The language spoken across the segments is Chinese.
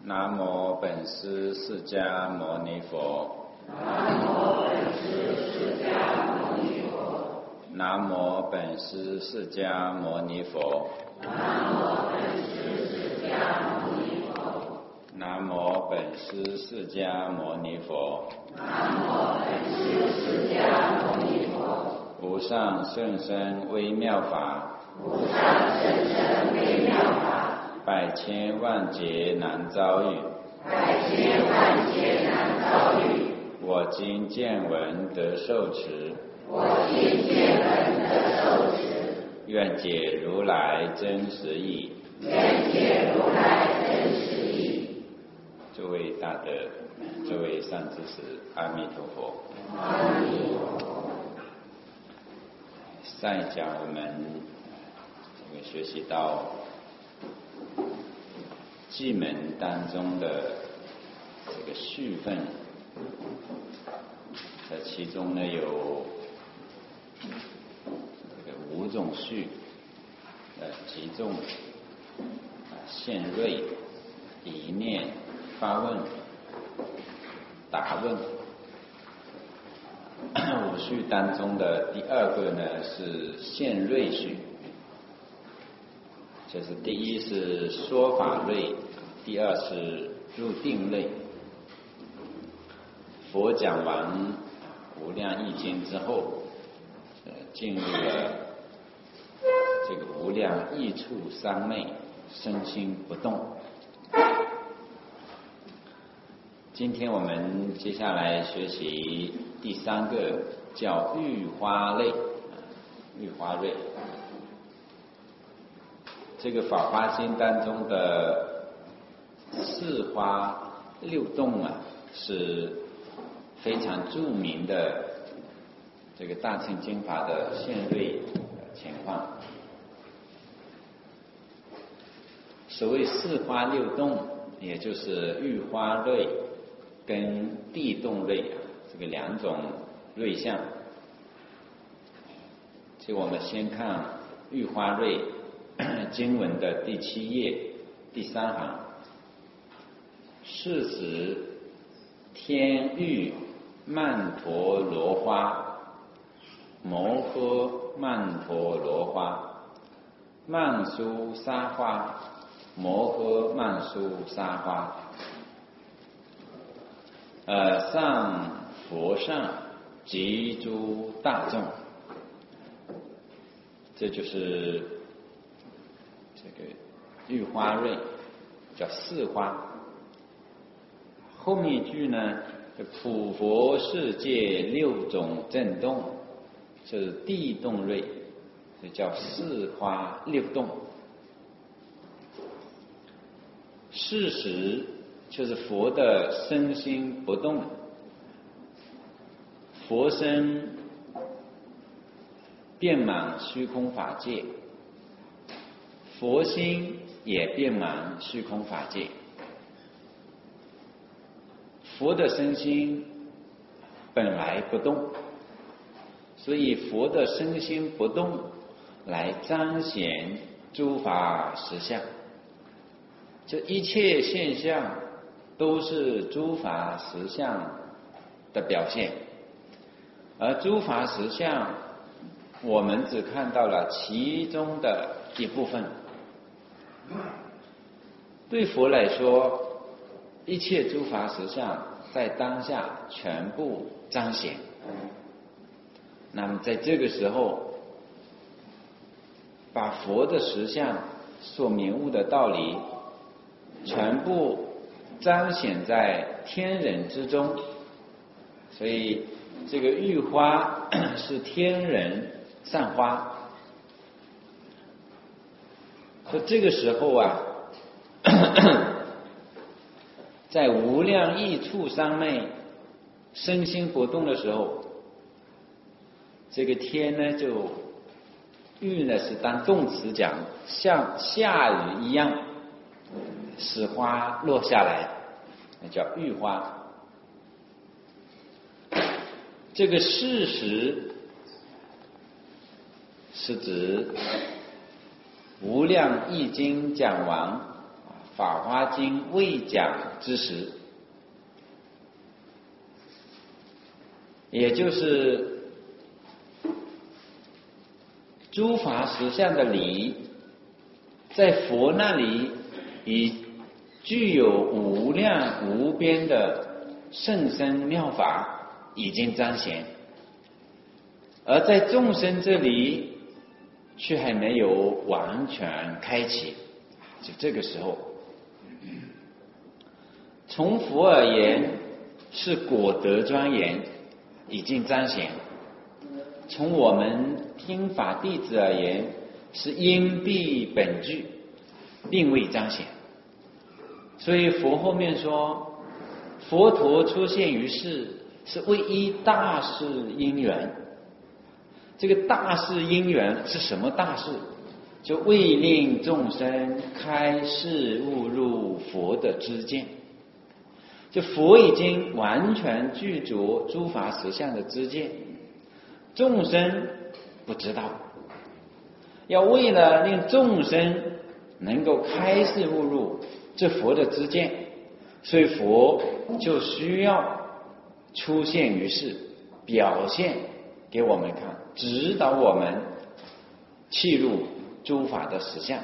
南无本师释迦牟尼佛。 南无本师释迦牟尼佛。 南无本师释迦牟尼佛。 南无本师释迦牟尼佛。 南无本师释迦牟尼佛。 南无本师释迦牟尼佛。 无上甚深微妙法。 无上甚深微妙法。 百千万劫难遭遇。 百千万劫难遭遇。 我今见闻得受持。 我今见闻得受持。 愿解如来真实义。 愿解如来真实义。 诸位大德，诸位善知识，阿弥陀佛。 阿弥陀佛。 上一讲我们学习到偈门当中的这个序分，在其中呢有这个5种序，集众、现锐、疑念、发问、答问。5序当中的第2个呢是现锐序，就是第一是说法类，第2是入定类。佛讲完无量易经之后，进入了这个无量易处三昧，身心不动。今天我们接下来学习第3个，叫玉花类，玉花类。这个《法华经》当中的4花6动啊，是非常著名的这个大乘经法的现锐情况。所谓4花6动，也就是玉花类跟地动类这个2种类相。所以我们先看玉花类经文的第7页第3行。是时天欲曼陀罗花，摩诃曼陀罗花，曼殊沙花，摩诃曼殊沙花。上佛上及诸大众，这就是这个玉花类，叫4花。后面一句呢，普佛世界6种震动，就是地动类，这叫4花6动。事实就是佛的身心不动，佛身遍满虚空法界，佛心也遍满虚空法界。佛的身心本来不动，所以佛的身心不动来彰显诸法实相。这一切现象都是诸法实相的表现，而诸法实相我们只看到了其中的一部分。对佛来说，一切诸法实相在当下全部彰显。那么在这个时候，把佛的实相所明悟的道理全部彰显在天人之中，所以这个玉花是天人散花。说这个时候啊，在无量易处三昧身心不动的时候，这个天呢，就玉呢是当动词讲，像下雨一样使花落下来，那叫玉花。这个事实是指无量易经讲完， 法华经未讲之时，也就是诸法实相的理，在佛那里已具有无量无边的甚深妙法已经彰显，而在众生这里却还没有完全开启。就这个时候，从佛而言是果德庄严已经彰显，从我们听法弟子而言是因必本具并未彰显。所以佛后面说，佛陀出现于世是为一大事因缘。这个大事因缘是什么大事？就为令众生开示悟入佛的知见。就佛已经完全具足诸法实相的知见，众生不知道。要为了令众生能够开示悟入这佛的知见，所以佛就需要出现于世，表现给我们看，指导我们契入诸法的实相。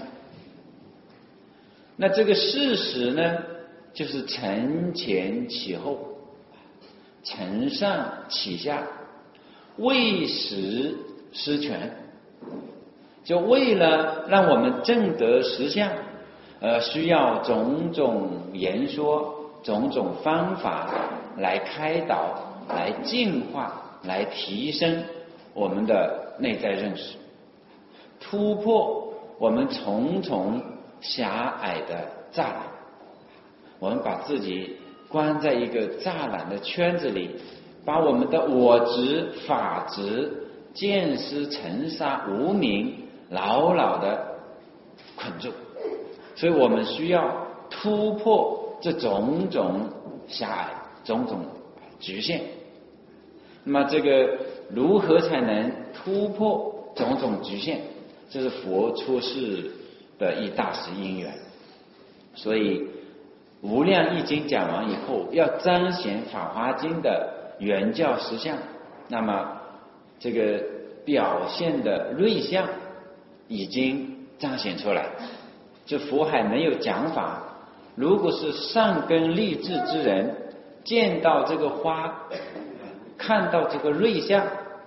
那这个事实呢，就是承前启后，承上启下，为实施权。就为了让我们证得实相，需要种种言说，种种方法来开导，来净化，来提升我们的内在认识，突破我们重重狭隘的栅栏。我们把自己关在一个栅栏的圈子里，把我们的我执、法执、见思、尘沙、无明牢牢的捆住。所以我们需要突破这种种狭隘、种种局限。那么这个如何才能突破种种局限？这是佛出世的一大事因缘。所以无量易经讲完以后，要彰显法华经的原教实相，那么这个表现的瑞相已经彰显出来。这佛还没有讲法，如果是善根立志之人，见到这个花，看到这个瑞相，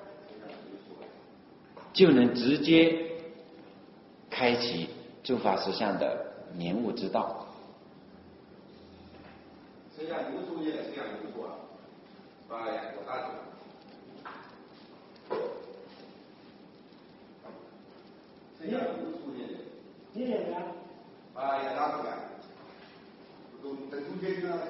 就能直接开启诸法实相的明悟之道。 实际上有主业，实际上有错，把眼给打住。实际上有主业， 你这个把眼打出来，都在中间呢，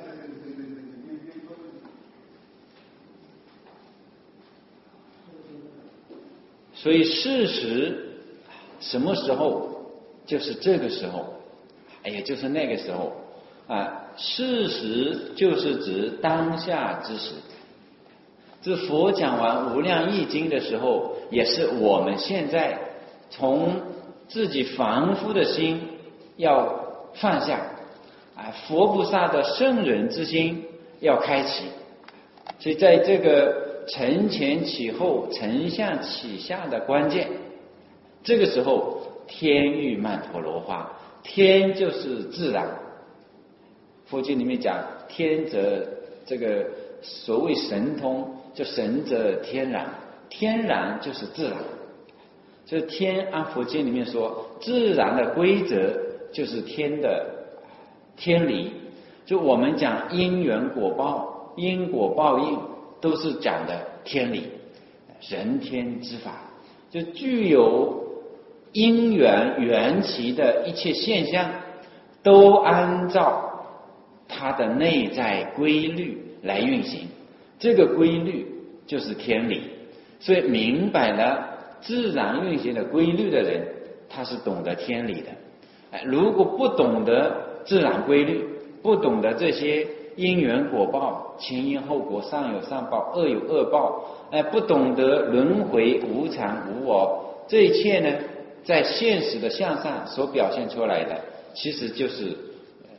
所以事实什么时候？就是这个时候，也就是那个时候啊。事实就是指当下之时。这佛讲完无量易经的时候，也是我们现在从自己凡夫的心要放下，佛菩萨的圣人之心要开启。所以在这个承前启后、承上启下的关键，这个时候天欲曼陀罗花，天就是自然。佛经里面讲天则这个所谓神通，就神则天然，天然就是自然。所以天按佛经里面说，自然的规则就是天的天理。就我们讲因缘果报，因果报应都是讲的天理，人天之法，就具有因缘缘起的一切现象，都按照它的内在规律来运行，这个规律就是天理。所以明白了自然运行的规律的人，他是懂得天理的。如果不懂得自然规律，不懂得这些因缘果报、前因后果、善有善报、恶有恶报，不懂得轮回无常无我，这一切呢，在现实的相上所表现出来的，其实就是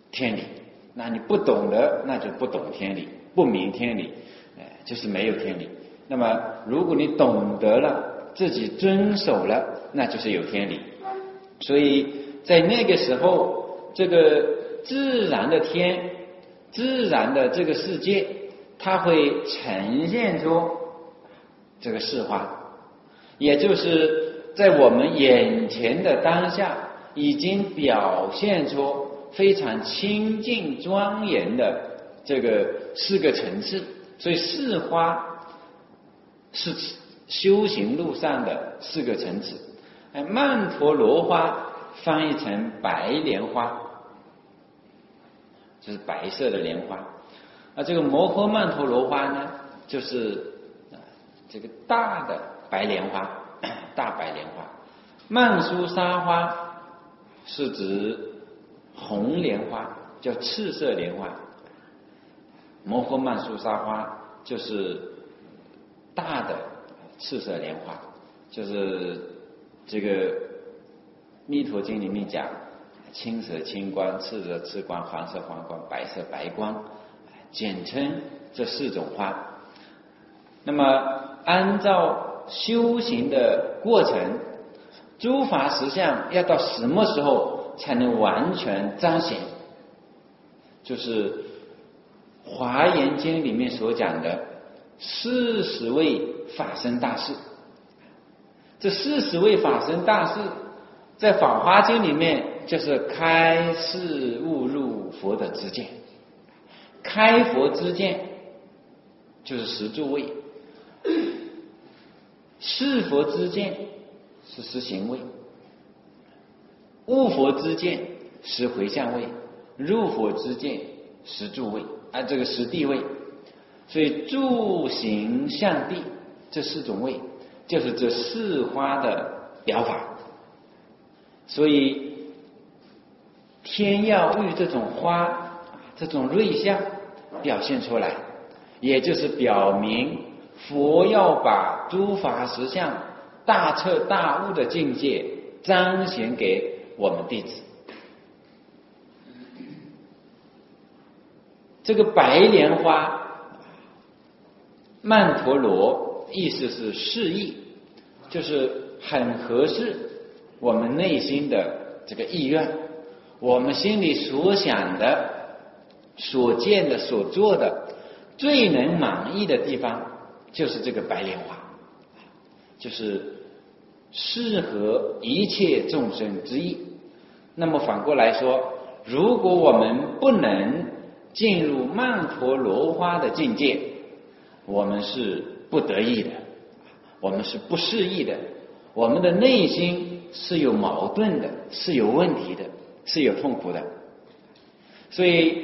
天理。那你不懂得，那就不懂天理，不明天理，就是没有天理。那么如果你懂得了，自己遵守了，那就是有天理。所以在那个时候，这个自然的天，自然的这个世界，它会呈现出这个事化，也就是在我们眼前的当下，已经表现出非常清净庄严的这个4个层次。所以四花是修行路上的4个层次。曼陀罗花翻译成白莲花，就是白色的莲花。这个摩诃曼陀罗花呢，就是这个大的白莲花，大白莲花。曼殊沙花是指红莲花，叫赤色莲花。摩诃曼殊沙花就是大的赤色莲花，就是这个《弥陀经》里面讲青色青光、赤色赤光、黄色黄光、白色白光，简称这4种花。那么按照修行的过程，诸法实相要到什么时候才能完全彰显？就是《华严经》里面所讲的40位法身大士。这40位法身大士在《法华经》里面就是开示悟入佛的知见，开佛知见就是10住位，示佛知见是10行位，悟佛知见10回向位，入佛知见10住位，这个10地位。所以住行相地这4种位，就是这4花的表法。所以天要遇这种花，这种瑞相表现出来，也就是表明佛要把诸法实相大彻大悟的境界彰显给我们弟子。这个白莲花曼陀罗意思是适意，就是很合适我们内心的这个意愿，我们心里所想的、所见的、所做的，最能满意的地方就是这个白莲花，就是适合一切众生之意。那么反过来说，如果我们不能进入曼陀罗花的境界，我们是不得意的，我们是不适意的，我们的内心是有矛盾的，是有问题的，是有痛苦的。所以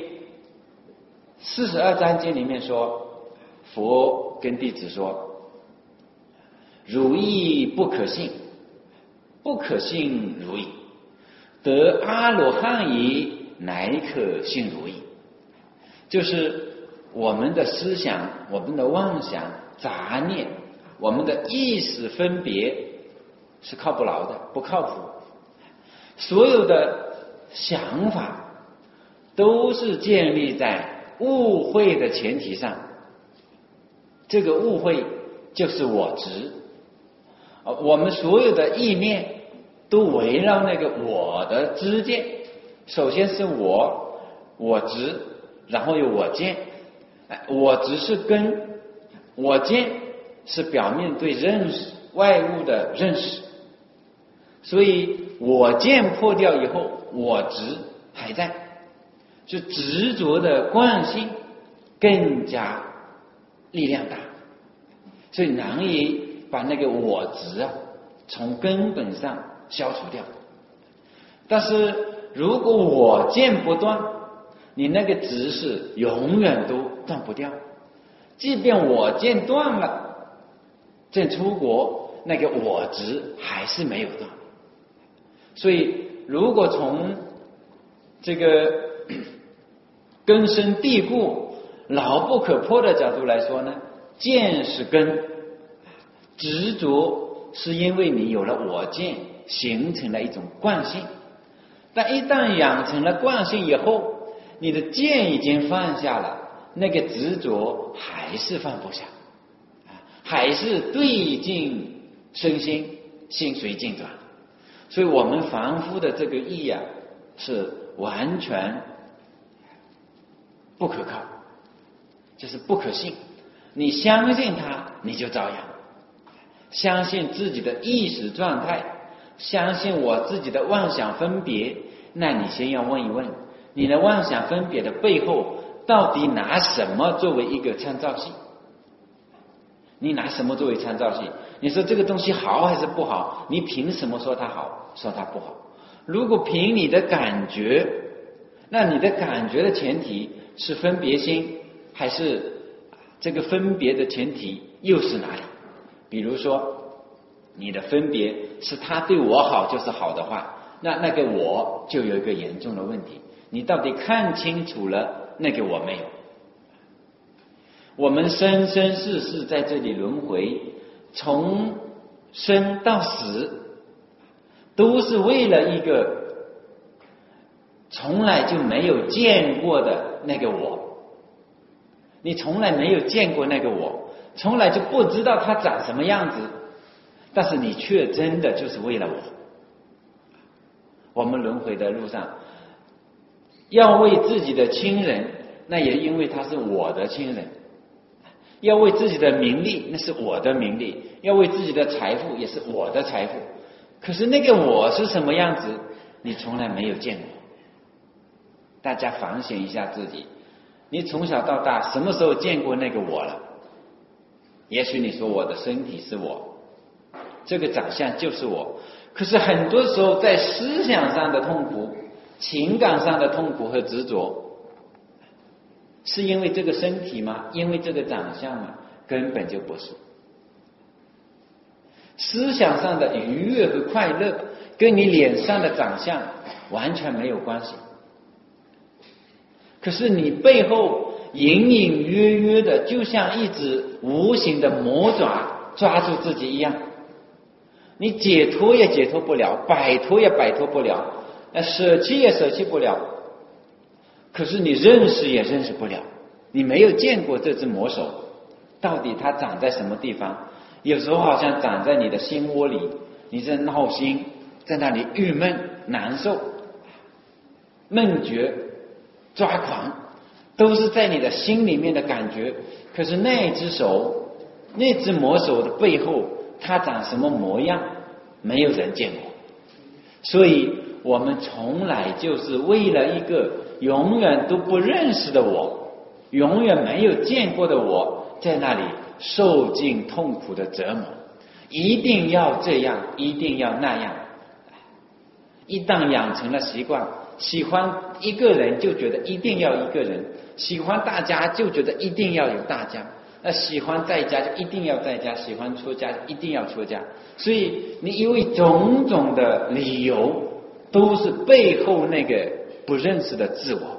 42章经里面说，佛跟弟子说，如意不可信，不可信如意，得阿罗汉矣，乃可信如意。就是我们的思想、我们的妄想、杂念、我们的意识分别是靠不牢的，不靠谱。所有的想法都是建立在误会的前提上，这个误会就是我执。我们所有的意念都围绕那个我的知见，首先是我执，然后有我见。我执是根，我见是表面对认识外物的认识。所以我见破掉以后，我执还在，就执着的惯性更加力量大，所以难以把那个我执从根本上消除掉。但是如果我见不断，你那个执是永远都断不掉。即便我见断了，正出国，那个我执还是没有断。所以如果从这个根深蒂固、牢不可破的角度来说呢，见是根，执着是因为你有了我见，形成了一种惯性。但一旦养成了惯性以后， 你的见已经放下了，那个执着还是放不下，还是对境身心，心随境转。所以我们凡夫的这个义啊，是完全不可靠，就是不可信。你相信他，你就照样相信自己的意识状态，相信我自己的妄想分别。那你先要问一问，你的妄想分别的背后到底拿什么作为一个参照系？你拿什么作为参照系？你说这个东西好还是不好？你凭什么说它好，说它不好？如果凭你的感觉，那你的感觉的前提是分别心，还是这个分别的前提又是哪里？比如说你的分别是他对我好就是好的话，那个我就有一个严重的问题，你到底看清楚了那个我没有？我们生生世世在这里轮回，从生到死，都是为了一个从来就没有见过的那个我。你从来没有见过那个我，从来就不知道他长什么样子，但是你却真的就是为了我。我们轮回的路上，要为自己的亲人，那也因为他是我的亲人；要为自己的名利，那是我的名利；要为自己的财富，也是我的财富。可是那个我是什么样子，你从来没有见过。大家反省一下自己，你从小到大什么时候见过那个我了？也许你说我的身体是我，这个长相就是我，可是很多时候在思想上的痛苦、情感上的痛苦和执着，是因为这个身体吗？因为这个长相吗？根本就不是。思想上的愉悦和快乐跟你脸上的长相完全没有关系，可是你背后隐隐约约的，就像一只无形的魔爪抓住自己一样，你解脱也解脱不了，摆脱也摆脱不了，舍弃也舍弃不了，可是你认识也认识不了。你没有见过这只魔手，到底它长在什么地方？有时候好像长在你的心窝里，你在闹心，在那里郁闷难受，闷觉抓狂，都是在你的心里面的感觉。可是那只手，那只魔手的背后，它长什么模样，没有人见过。所以我们从来就是为了一个永远都不认识的我，永远没有见过的我，在那里受尽痛苦的折磨，一定要这样，一定要那样。一旦养成了习惯，喜欢一个人就觉得一定要一个人，喜欢大家就觉得一定要有大家，喜欢在家就一定要在家，喜欢出家一定要出家。所以你因为种种的理由，都是背后那个不认识的自我。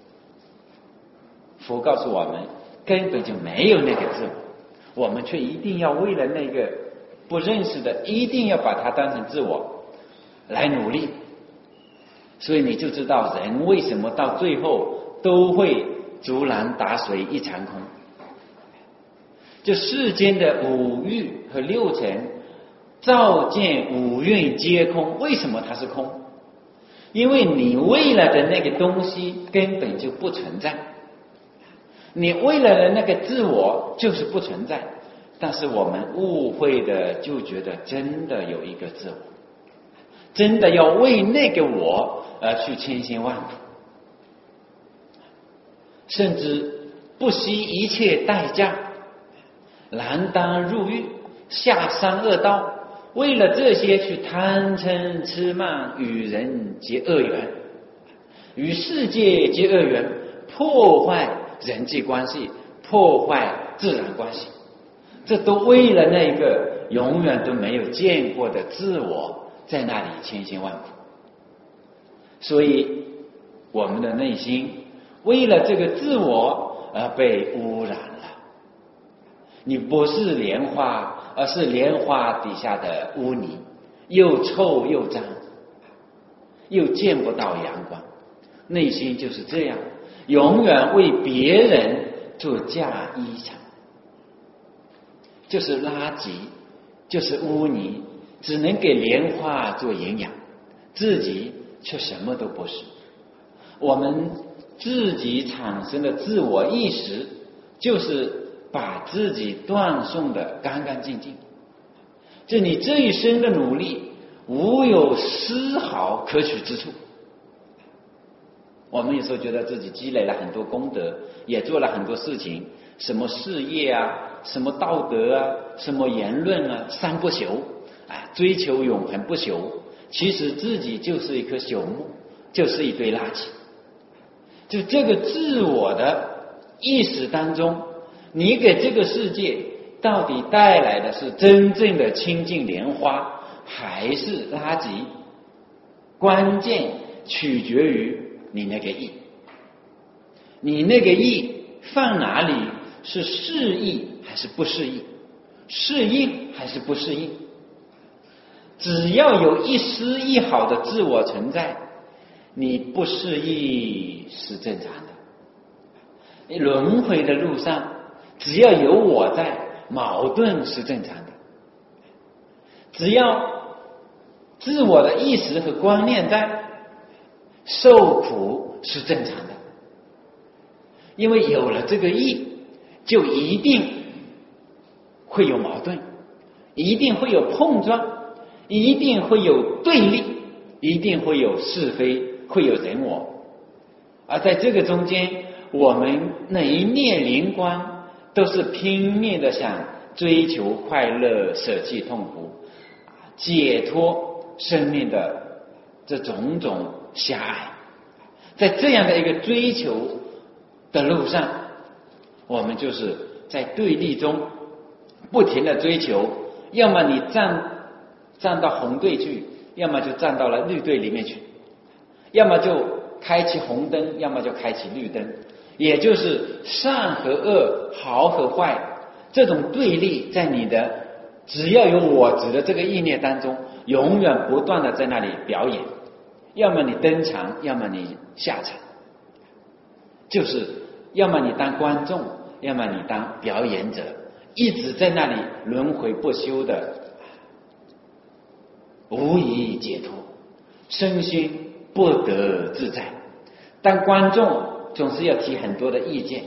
佛告诉我们，根本就没有那个自我，我们却一定要为了那个不认识的，一定要把它当成自我来努力。所以你就知道人为什么到最后都会竹篮打水一场空。就世间的五欲和六尘，照见五蕴皆空。为什么它是空？因为你为了的那个东西根本就不存在，你为了的那个自我就是不存在。但是我们误会的就觉得真的有一个自我，真的要为那个我而去千辛万苦，甚至不惜一切代价，锒铛入狱，下三恶道，为了这些去贪嗔痴慢，与人结恶缘，与世界结恶缘，破坏人际关系，破坏自然关系，这都为了那个永远都没有见过的自我，在那里千辛万苦。所以我们的内心为了这个自我而被污染了。你不是莲花，而是莲花底下的污泥，又臭又脏，又见不到阳光。内心就是这样， 永远为别人做嫁衣裳，就是垃圾，就是污泥，只能给莲花做营养，自己却什么都不是。我们自己产生的自我意识，就是把自己断送的干干净净，就你这一生的努力无有丝毫可取之处。我们有时候觉得自己积累了很多功德，也做了很多事情，什么事业啊，什么道德啊，什么言论啊，三不朽，追求永恒不朽，其实自己就是一棵朽木，就是一堆垃圾。就这个自我的意识当中，你给这个世界到底带来的是真正的清净莲花，还是垃圾？关键取决于你那个意，你那个意放哪里，是适意还是不适意，适应还是不适应。只要有一丝一毫的自我存在，你不适意是正常的。轮回的路上，只要有我在，矛盾是正常的。只要自我的意识和观念在，受苦是正常的。因为有了这个意，就一定会有矛盾，一定会有碰撞，一定会有对立，一定会有是非，会有人我。而在这个中间，我们哪一念灵光都是拼命的想追求快乐，舍弃痛苦，解脱生命的这种种狭隘。在这样的一个追求的路上，我们就是在对立中不停的追求，要么你站到红队去，要么就站到了绿队里面去，要么就开启红灯，要么就开启绿灯，也就是善和恶，好和坏，这种对立在你的只要有我执的这个意念当中，永远不断的在那里表演，要么你登场，要么你下场，就是要么你当观众，要么你当表演者，一直在那里轮回不休的无以解脱，身心不得自在。当观众总是要提很多的意见，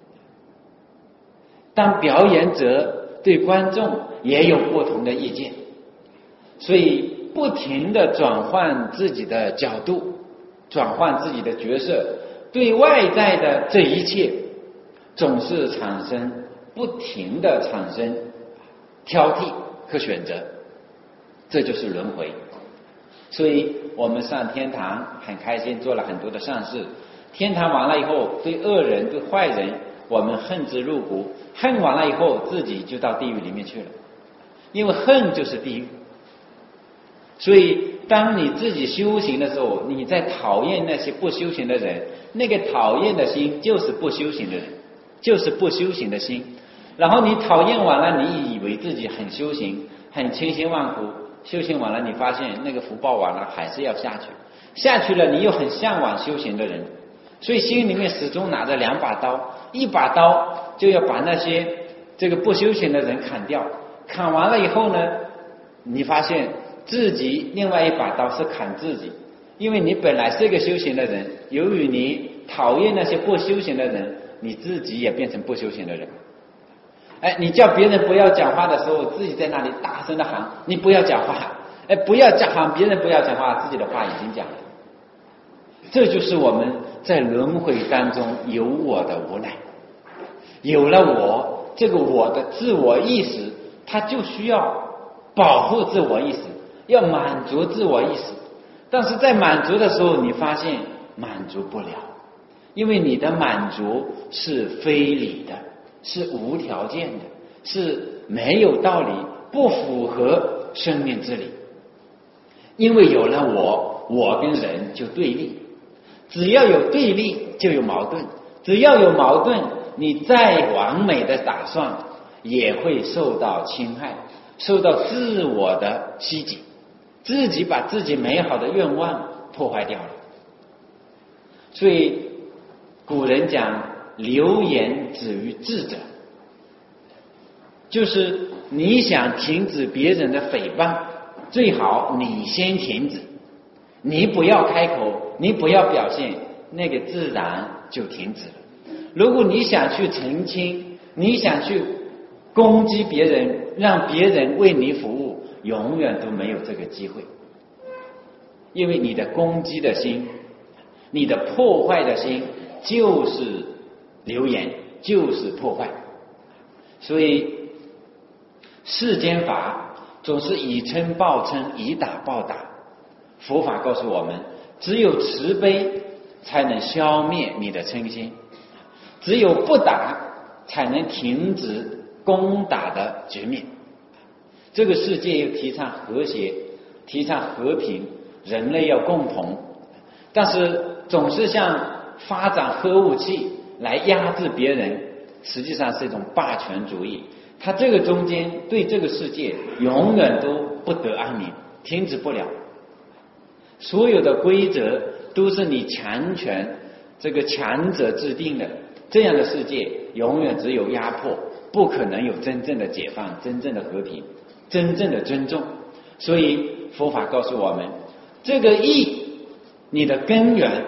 当表演者对观众也有不同的意见，所以不停的转换自己的角度，转换自己的角色，对外在的这一切总是不停的产生挑剔和选择，这就是轮回。所以我们上天堂很开心，做了很多的善事，天堂完了以后，对恶人对坏人我们恨之入骨，恨完了以后自己就到地狱里面去了，因为恨就是地狱。所以当你自己修行的时候，你在讨厌那些不修行的人，那个讨厌的心就是不修行的人，就是不修行的心。然后你讨厌完了，你以为自己很修行，很千辛万苦，修行完了你发现那个福报完了还是要下去，下去了你又很向往修行的人，所以心里面始终拿着两把刀，一把刀就要把那些这个不修行的人砍掉，砍完了以后呢，你发现自己另外一把刀是砍自己，因为你本来是一个修行的人，由于你讨厌那些不修行的人，你自己也变成不修行的人。你叫别人不要讲话的时候，自己在那里大声的喊你不要讲话，不要喊别人不要讲话，自己的话已经讲了。这就是我们在轮回当中有我的无奈，有了我，这个我的自我意识，它就需要保护自我意识，要满足自我意识，但是在满足的时候，你发现满足不了，因为你的满足是非理的，是无条件的，是没有道理，不符合生命之理。因为有了我跟人就对立，只要有对立就有矛盾，只要有矛盾，你再完美的打算也会受到侵害，受到自我的袭击，自己把自己美好的愿望破坏掉了。所以古人讲流言止于智者，就是你想停止别人的诽谤，最好你先停止，你不要开口，你不要表现，那个自然就停止了。如果你想去澄清，你想去攻击别人，让别人为你服务，永远都没有这个机会。因为你的攻击的心，你的破坏的心，就是流言，就是破坏。所以世间法总是以称报称，以打报打。佛法告诉我们，只有慈悲才能消灭你的嗔心，只有不打才能停止攻打的局面。这个世界又提倡和谐，提倡和平，人类要共同，但是总是像发展核武器来压制别人，实际上是一种霸权主义。它这个中间对这个世界永远都不得安宁，停止不了。所有的规则都是你强权这个强者制定的，这样的世界永远只有压迫，不可能有真正的解放，真正的和平，真正的尊重。所以佛法告诉我们，这个义，你的根源，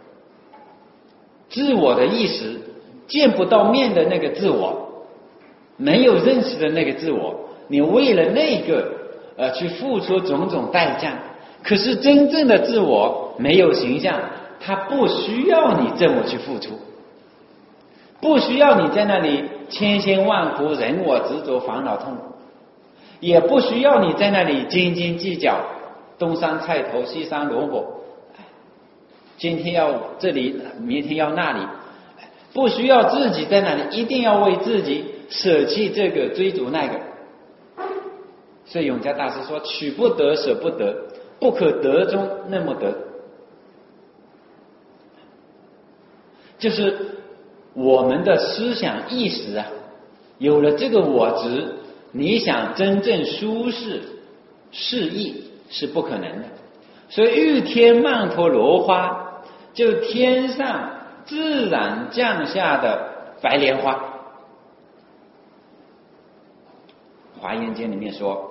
自我的意识，见不到面的那个自我，没有认识的那个自我，你为了那个去付出种种代价。可是真正的自我没有形象，他不需要你这么去付出，不需要你在那里千辛万苦，人我执着，烦恼痛苦，也不需要你在那里斤斤计较，东山菜头西山萝卜，今天要这里，明天要那里，不需要自己在那里一定要为自己舍弃这个追逐那个。所以永嘉大师说，取不得舍不得，不可得中那么得。就是我们的思想意识啊，有了这个我执，你想真正舒适适意是不可能的。所以玉天曼陀罗花，就天上自然降下的白莲花。华严经里面说，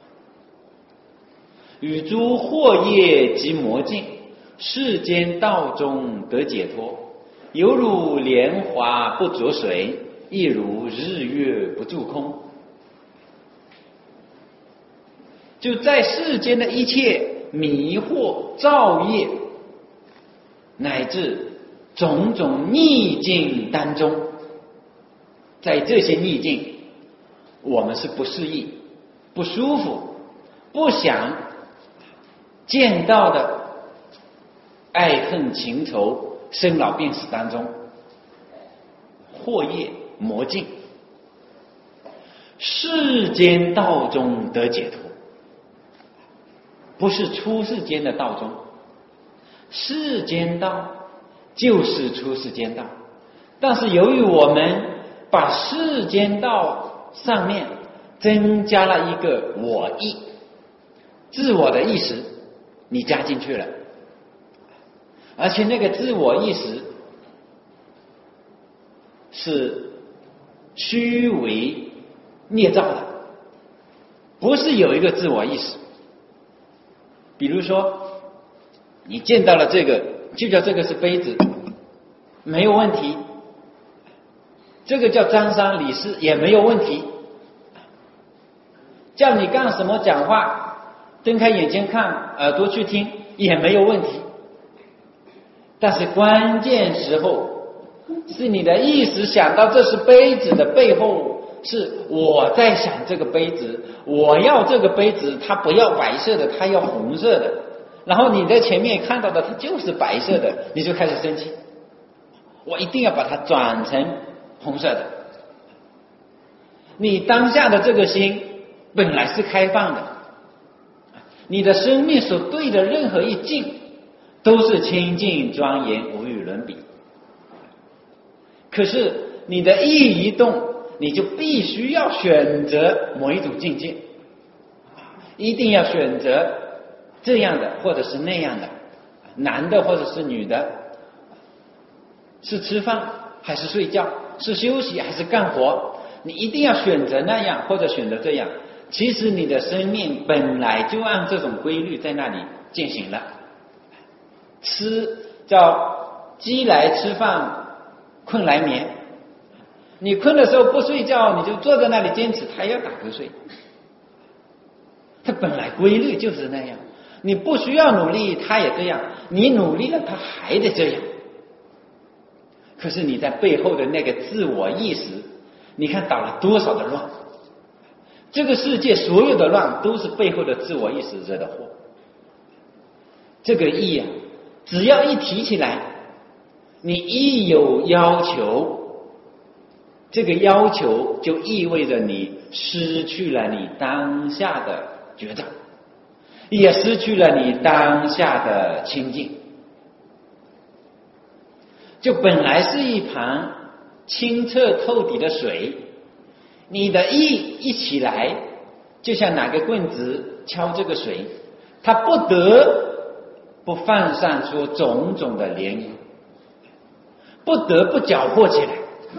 与诸惑业及魔境，世间道中得解脱，犹如莲花不着水，亦如日月不住空。就在世间的一切迷惑造业，乃至种种逆境当中，在这些逆境我们是不适应、不舒服、不想见到的爱恨情仇、生老病死当中，惑业魔境，世间道中得解脱，不是出世间的道中，世间道就是出世间道。但是由于我们把世间道上面增加了一个我意，自我的意识你加进去了，而且那个自我意识是虚伪捏造的，不是有一个自我意识。比如说你见到了这个，就叫这个是杯子，没有问题，这个叫张三李四也没有问题，叫你干什么讲话，睁开眼睛看，耳朵去听也没有问题。但是关键时候是你的意识想到这是杯子的背后，是我在想这个杯子，我要这个杯子，它不要白色的，它要红色的，然后你在前面看到的它就是白色的，你就开始生气，我一定要把它转成红色的。你当下的这个心本来是开放的，你的生命所对的任何一境都是清净庄严无与伦比。可是你的意一动，你就必须要选择某一种境界，一定要选择这样的或者是那样的，男的或者是女的， 是吃饭还是睡觉，是休息还是干活，你一定要选择那样或者选择这样。其实你的生命本来就按这种规律在那里进行了。吃叫饥来吃饭，困来眠。你困的时候不睡觉，你就坐在那里坚持，还要打瞌睡。它本来规律就是那样，你不需要努力，它也这样；你努力了，它还得这样。可是你在背后的那个自我意识，你看捣了多少的乱？这个世界所有的乱都是背后的自我意识惹的祸。这个意啊，只要一提起来，你一有要求，这个要求就意味着你失去了你当下的觉照，也失去了你当下的清净。就本来是一盘清澈透底的水，你的意一起来，就像拿个棍子敲这个水，它不得不泛散出种种的涟漪，不得不搅和起来。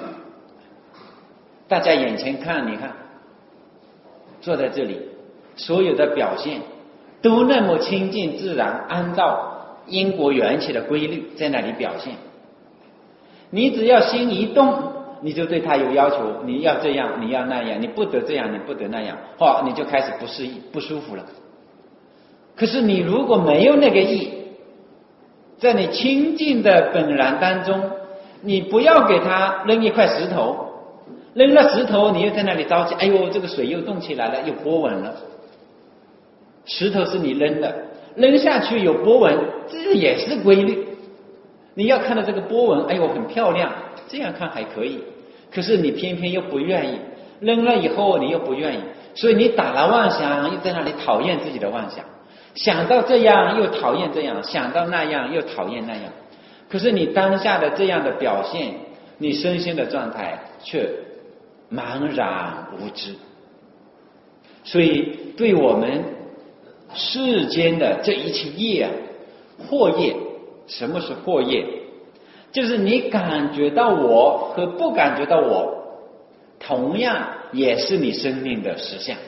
大家眼前看，你看坐在这里，所有的表现都那么清净自然，按照因果缘起的规律在那里表现。你只要心一动，你就对他有要求，你要这样，你要那样，你不得这样，你不得那样，你就开始不适应、不舒服了。可是你如果没有那个意，在你清净的本然当中，你不要给他扔一块石头，扔了石头你又在那里着急，哎呦，这个水又动起来了，又波纹了。石头是你扔的，扔下去有波纹，这也是规律。你要看到这个波纹，哎呦很漂亮，这样看还可以，可是你偏偏又不愿意，扔了以后你又不愿意，所以你打了妄想，又在那里讨厌自己的妄想，想到这样又讨厌这样，想到那样又讨厌那样。可是你当下的这样的表现，你身心的状态却茫然无知。所以对我们世间的这一切业啊，惑业。什么是惑业？就是你感觉到我和不感觉到我，同样也是你生命的实相。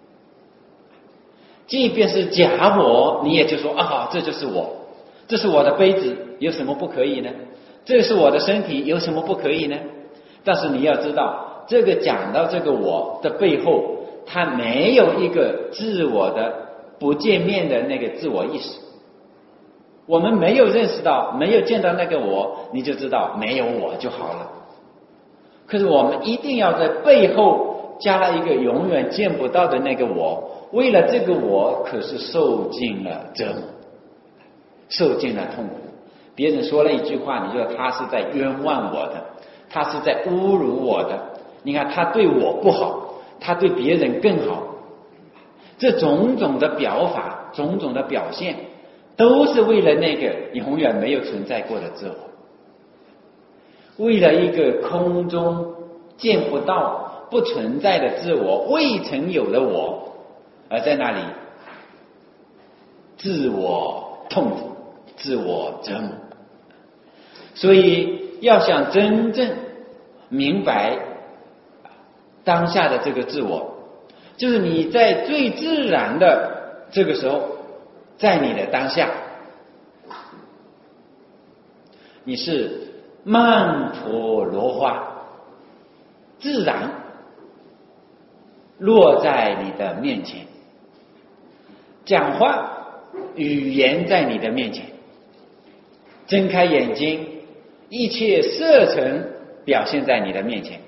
即便是假我，你也就说啊，这就是我，这是我的杯子，有什么不可以呢？这是我的身体，有什么不可以呢？但是你要知道，这个讲到这个我的背后，它没有一个自我的不见面的那个自我意识。我们没有认识到，没有见到那个我，你就知道没有我就好了。可是我们一定要在背后加了一个永远见不到的那个我，为了这个我，可是受尽了折磨，受尽了痛苦。别人说了一句话，你说他是在冤枉我的，他是在侮辱我的。你看他对我不好，他对别人更好。这种种的表法，种种的表现，都是为了那个永远没有存在过的自我，为了一个空中见不到、不存在的自我，未曾有的我，而在那里自我痛苦、自我折磨。所以要想真正明白当下的这个自我，就是你在最自然的这个时候，在你的当下，你是曼陀罗花，自然落在你的面前，讲话语言在你的面前，睁开眼睛，一切色尘表现在你的面前，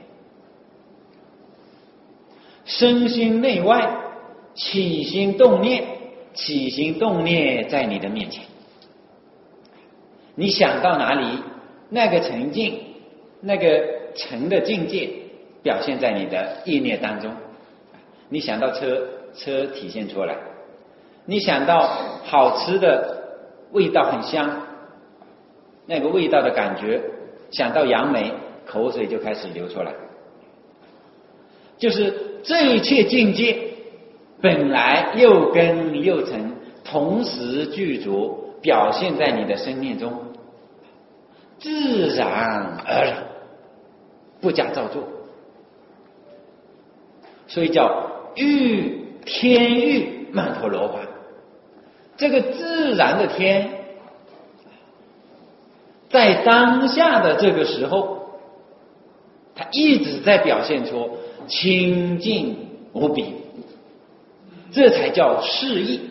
身心内外起心动念，起心动念在你的面前，你想到哪里，那个沉静，那个沉的境界表现在你的意念当中。你想到车，车体现出来；你想到好吃的味道很香，那个味道的感觉，想到杨梅，口水就开始流出来。就是这一切境界本来又根又尘同时具足，表现在你的生命中。 自然而然，不加造作，所以叫欲天欲曼陀罗花。这个自然的天，在当下的这个时候，它一直在表现出清净无比，这才叫适意，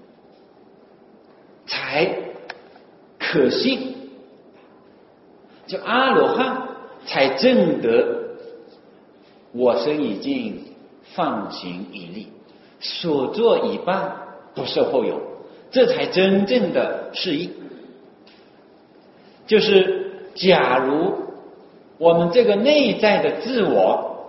才可信。就阿罗汉才证得我身已尽，放行已立，所作已办，不受后有，这才真正的适意。就是假如我们这个内在的自我，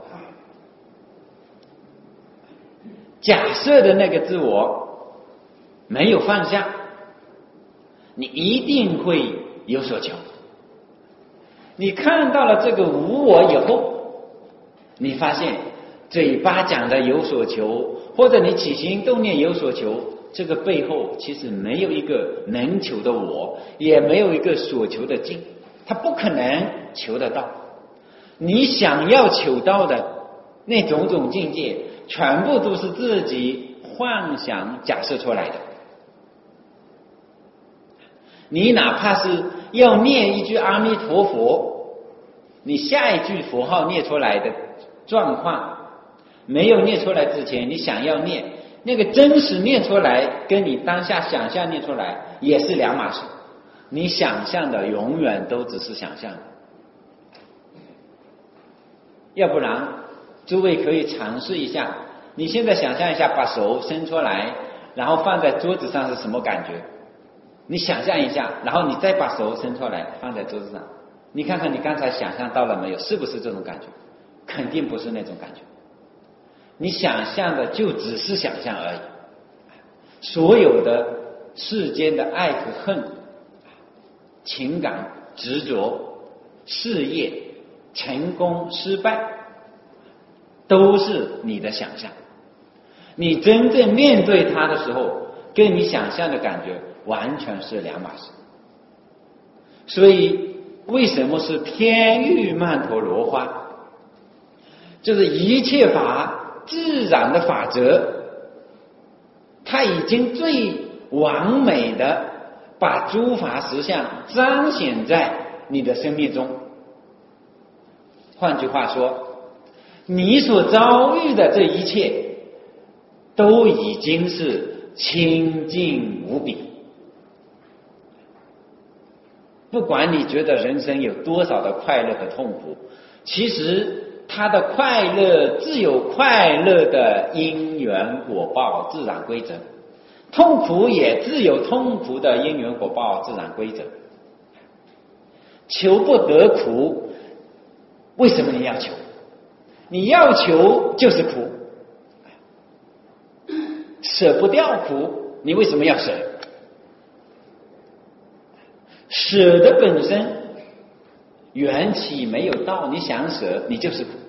假设的那个自我没有放下，你一定会有所求。你看到了这个无我以后，你发现嘴巴讲的有所求，或者你起心动念有所求，这个背后其实没有一个能求的我，也没有一个所求的境，它不可能求得到。你想要求到的那种种境界，全部都是自己幻想假设出来的。你哪怕是要念一句阿弥陀佛，你下一句佛号念出来的状况，没有念出来之前，你想要念，那个真实念出来跟你当下想象念出来也是两码事。你想象的永远都只是想象。要不然诸位可以尝试一下，你现在想象一下，把手伸出来，然后放在桌子上是什么感觉？你想象一下，然后你再把手伸出来放在桌子上，你看看你刚才想象到了没有？是不是这种感觉？肯定不是那种感觉。你想象的就只是想象而已。所有的世间的爱和恨、情感、执着、事业、成功、失败，都是你的想象。你真正面对它的时候，跟你想象的感觉完全是两码事。所以为什么是天欲曼陀罗花？就是一切法自然的法则，它已经最完美的把诸法实相彰显在你的生命中。换句话说，你所遭遇的这一切都已经是清净无比。不管你觉得人生有多少的快乐和痛苦，其实它的快乐自有快乐的因缘果报自然规则，痛苦也自有痛苦的因缘果报自然规则。求不得苦，为什么你要求？你要求就是苦。舍不掉苦，你为什么要舍？舍的本身缘起没有到，你想舍，你就是苦。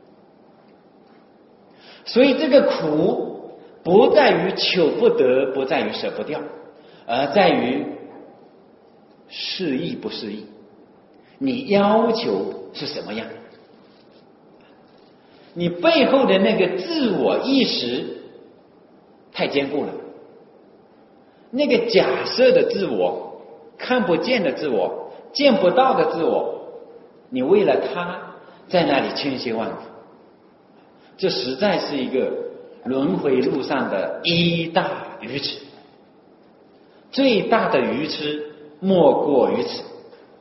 所以这个苦不在于求不得，不在于舍不掉，而在于适意不适意。你要求是什么样？你背后的那个自我意识太坚固了，那个假设的自我，看不见的自我，见不到的自我，你为了他在那里千辛万苦，这实在是一个轮回路上的一大愚痴。最大的愚痴莫过于此。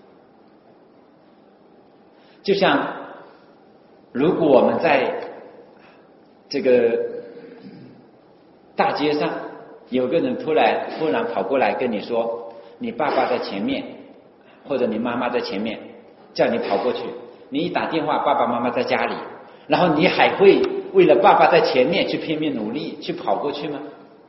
就像如果我们在这个大街上有个人突然跑过来跟你说，你爸爸在前面，或者你妈妈在前面，叫你跑过去，你一打电话爸爸妈妈在家里，然后你还会为了爸爸在前面去拼命努力去跑过去吗？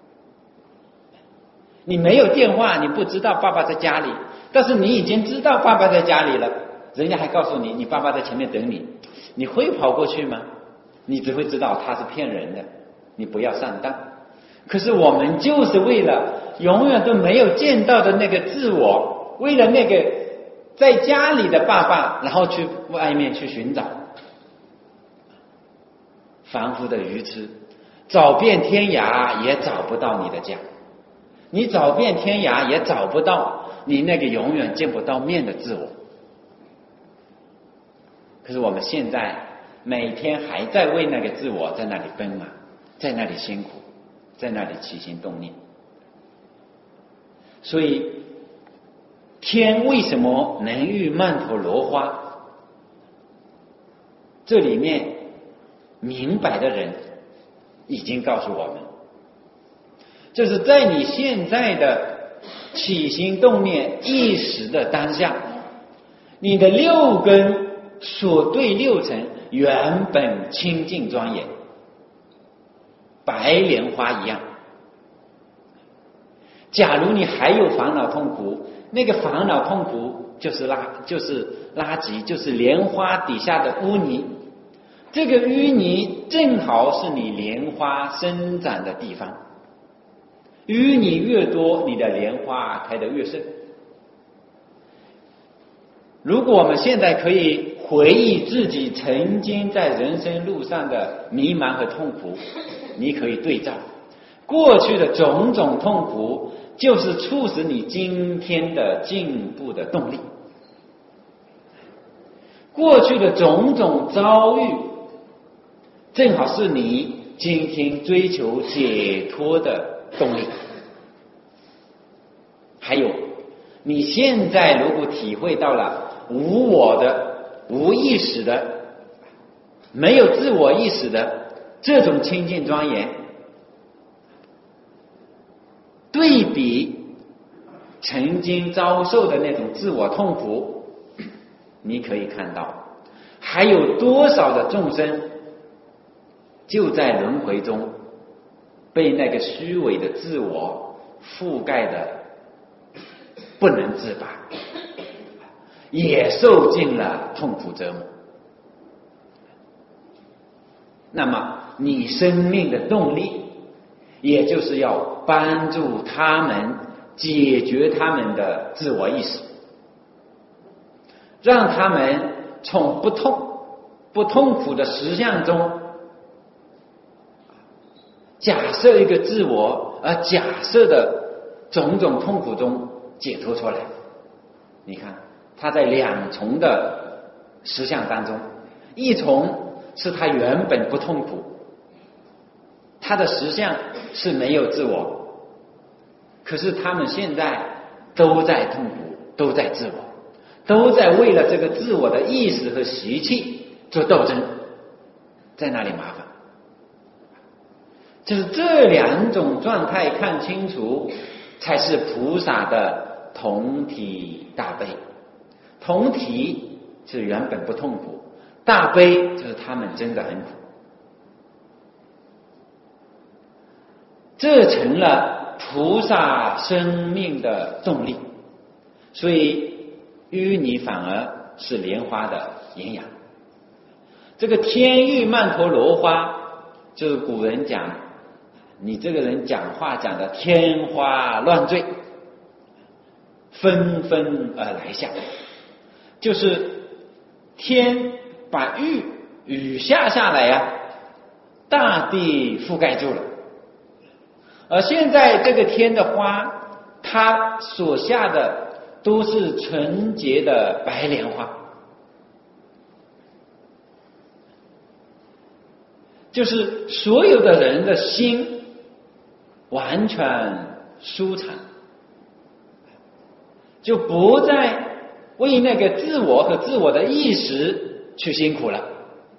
你没有电话，你不知道爸爸在家里，但是你已经知道爸爸在家里了，人家还告诉你你爸爸在前面等你，你会跑过去吗？你只会知道他是骗人的，你不要上当。可是我们就是为了永远都没有见到的那个自我，为了那个在家里的爸爸，然后去外面去寻找，凡夫的愚痴，找遍天涯也找不到你的家，你找遍天涯也找不到你那个永远见不到面的自我。可是我们现在每天还在为那个自我在那里奔忙，在那里辛苦，在那里起心动念。所以天为什么能遇曼陀罗花？这里面明白的人已经告诉我们，就是在你现在的起心动念一时的当下，你的六根所对六尘原本清净庄严，白莲花一样。假如你还有烦恼痛苦，那个烦恼痛苦就是垃圾，就是莲花底下的污泥。这个淤泥正好是你莲花生长的地方，淤泥越多，你的莲花开得越盛。如果我们现在可以回忆自己曾经在人生路上的迷茫和痛苦，你可以对照过去的种种痛苦，就是促使你今天的进步的动力。过去的种种遭遇，正好是你今天追求解脱的动力。还有，你现在如果体会到了无我的、无意识的、没有自我意识的这种清净庄严，对比曾经遭受的那种自我痛苦，你可以看到还有多少的众生就在轮回中被那个虚伪的自我覆盖的不能自拔，也受尽了痛苦折磨。那么你生命的动力，也就是要帮助他们解决他们的自我意识，让他们从不痛苦的实相中假设一个自我，而假设的种种痛苦中解脱出来。你看他在两重的实相当中，一重是他原本不痛苦，他的实相是没有自我，可是他们现在都在痛苦，都在自我，都在为了这个自我的意识和习气做斗争，在那里麻烦。就是这两种状态看清楚，才是菩萨的同体大悲。同体是原本不痛苦，大悲就是他们真的很苦，这成了菩萨生命的动力。所以淤泥反而是莲花的营养。这个天欲曼陀罗花，就是古人讲你这个人讲话讲的天花乱坠，纷纷而来下，就是天把雨下来啊，大地覆盖住了。而现在这个天的花，它所下的都是纯洁的白莲花，就是所有的人的心完全舒畅，就不再为那个自我和自我的意识去辛苦了。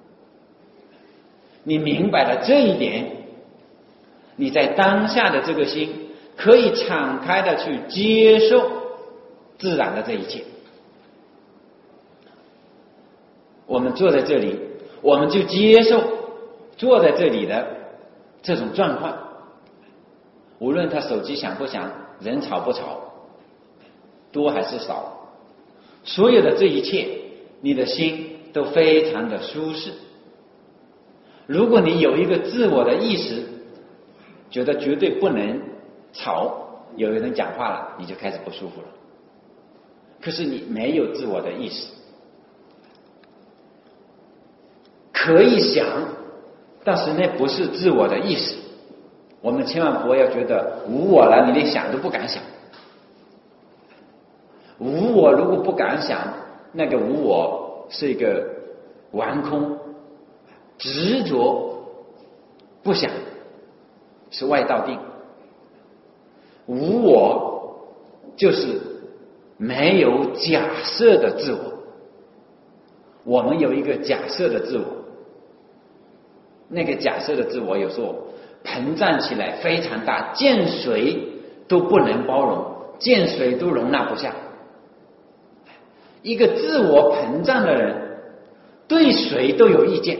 你明白了这一点，你在当下的这个心可以敞开的去接受自然的这一切。我们坐在这里，我们就接受坐在这里的这种状况，无论他手机响不响，人吵不吵，多还是少，所有的这一切，你的心都非常的舒适。如果你有一个自我的意识，觉得绝对不能吵，有人讲话了，你就开始不舒服了。 可是你没有自我的意识，可以想，但是那不是自我的意识。我们千万不要觉得无我了，你连想都不敢想。无我如果不敢想，那个无我是一个顽空，执着不想，是外道定。无我就是没有假设的自我，我们有一个假设的自我，那个假设的自我有时候膨胀起来非常大，见谁都不能包容，见谁都容纳不下。一个自我膨胀的人对谁都有意见，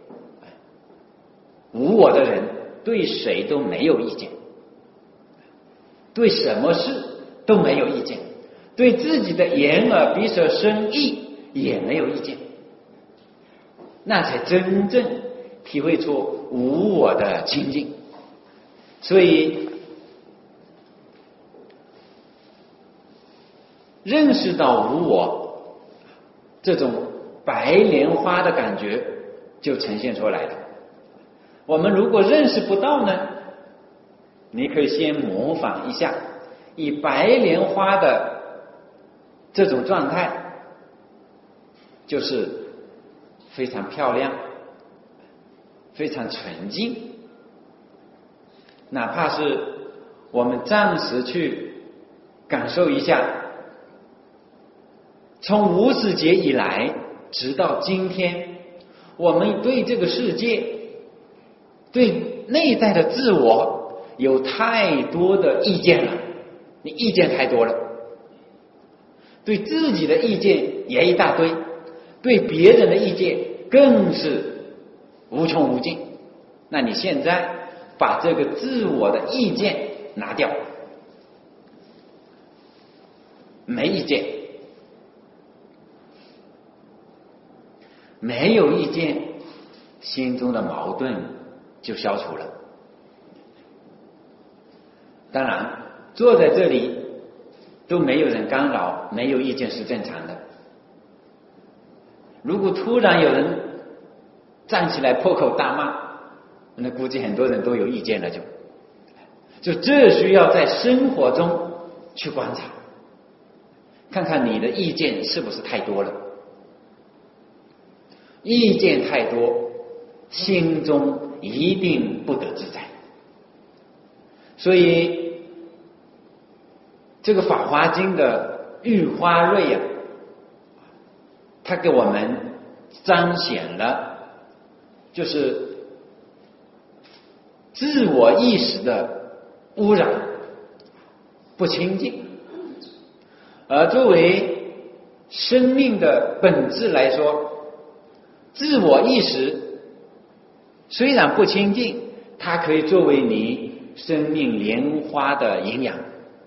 无我的人对谁都没有意见，对什么事都没有意见，对自己的眼耳鼻舌身意也没有意见，那才真正体会出无我的清净。所以认识到无我，这种白莲花的感觉就呈现出来了。我们如果认识不到呢，你可以先模仿一下，以白莲花的这种状态，就是非常漂亮，非常纯净。哪怕是我们暂时去感受一下，从无始劫以来直到今天，我们对这个世界，对内在的自我有太多的意见了，你意见太多了，对自己的意见也一大堆，对别人的意见更是无穷无尽。那你现在把这个自我的意见拿掉，没意见，没有意见，心中的矛盾就消除了。当然坐在这里都没有人干扰，没有意见是正常的。如果突然有人站起来破口大骂，那估计很多人都有意见了，就这需要在生活中去观察，看看你的意见是不是太多了。意见太多，心中一定不得自在。所以这个《法华经》的玉花瑞啊，它给我们彰显了就是自我意识的污染不清净，而作为生命的本质来说，自我意识虽然不清净，它可以作为你生命莲花的营养。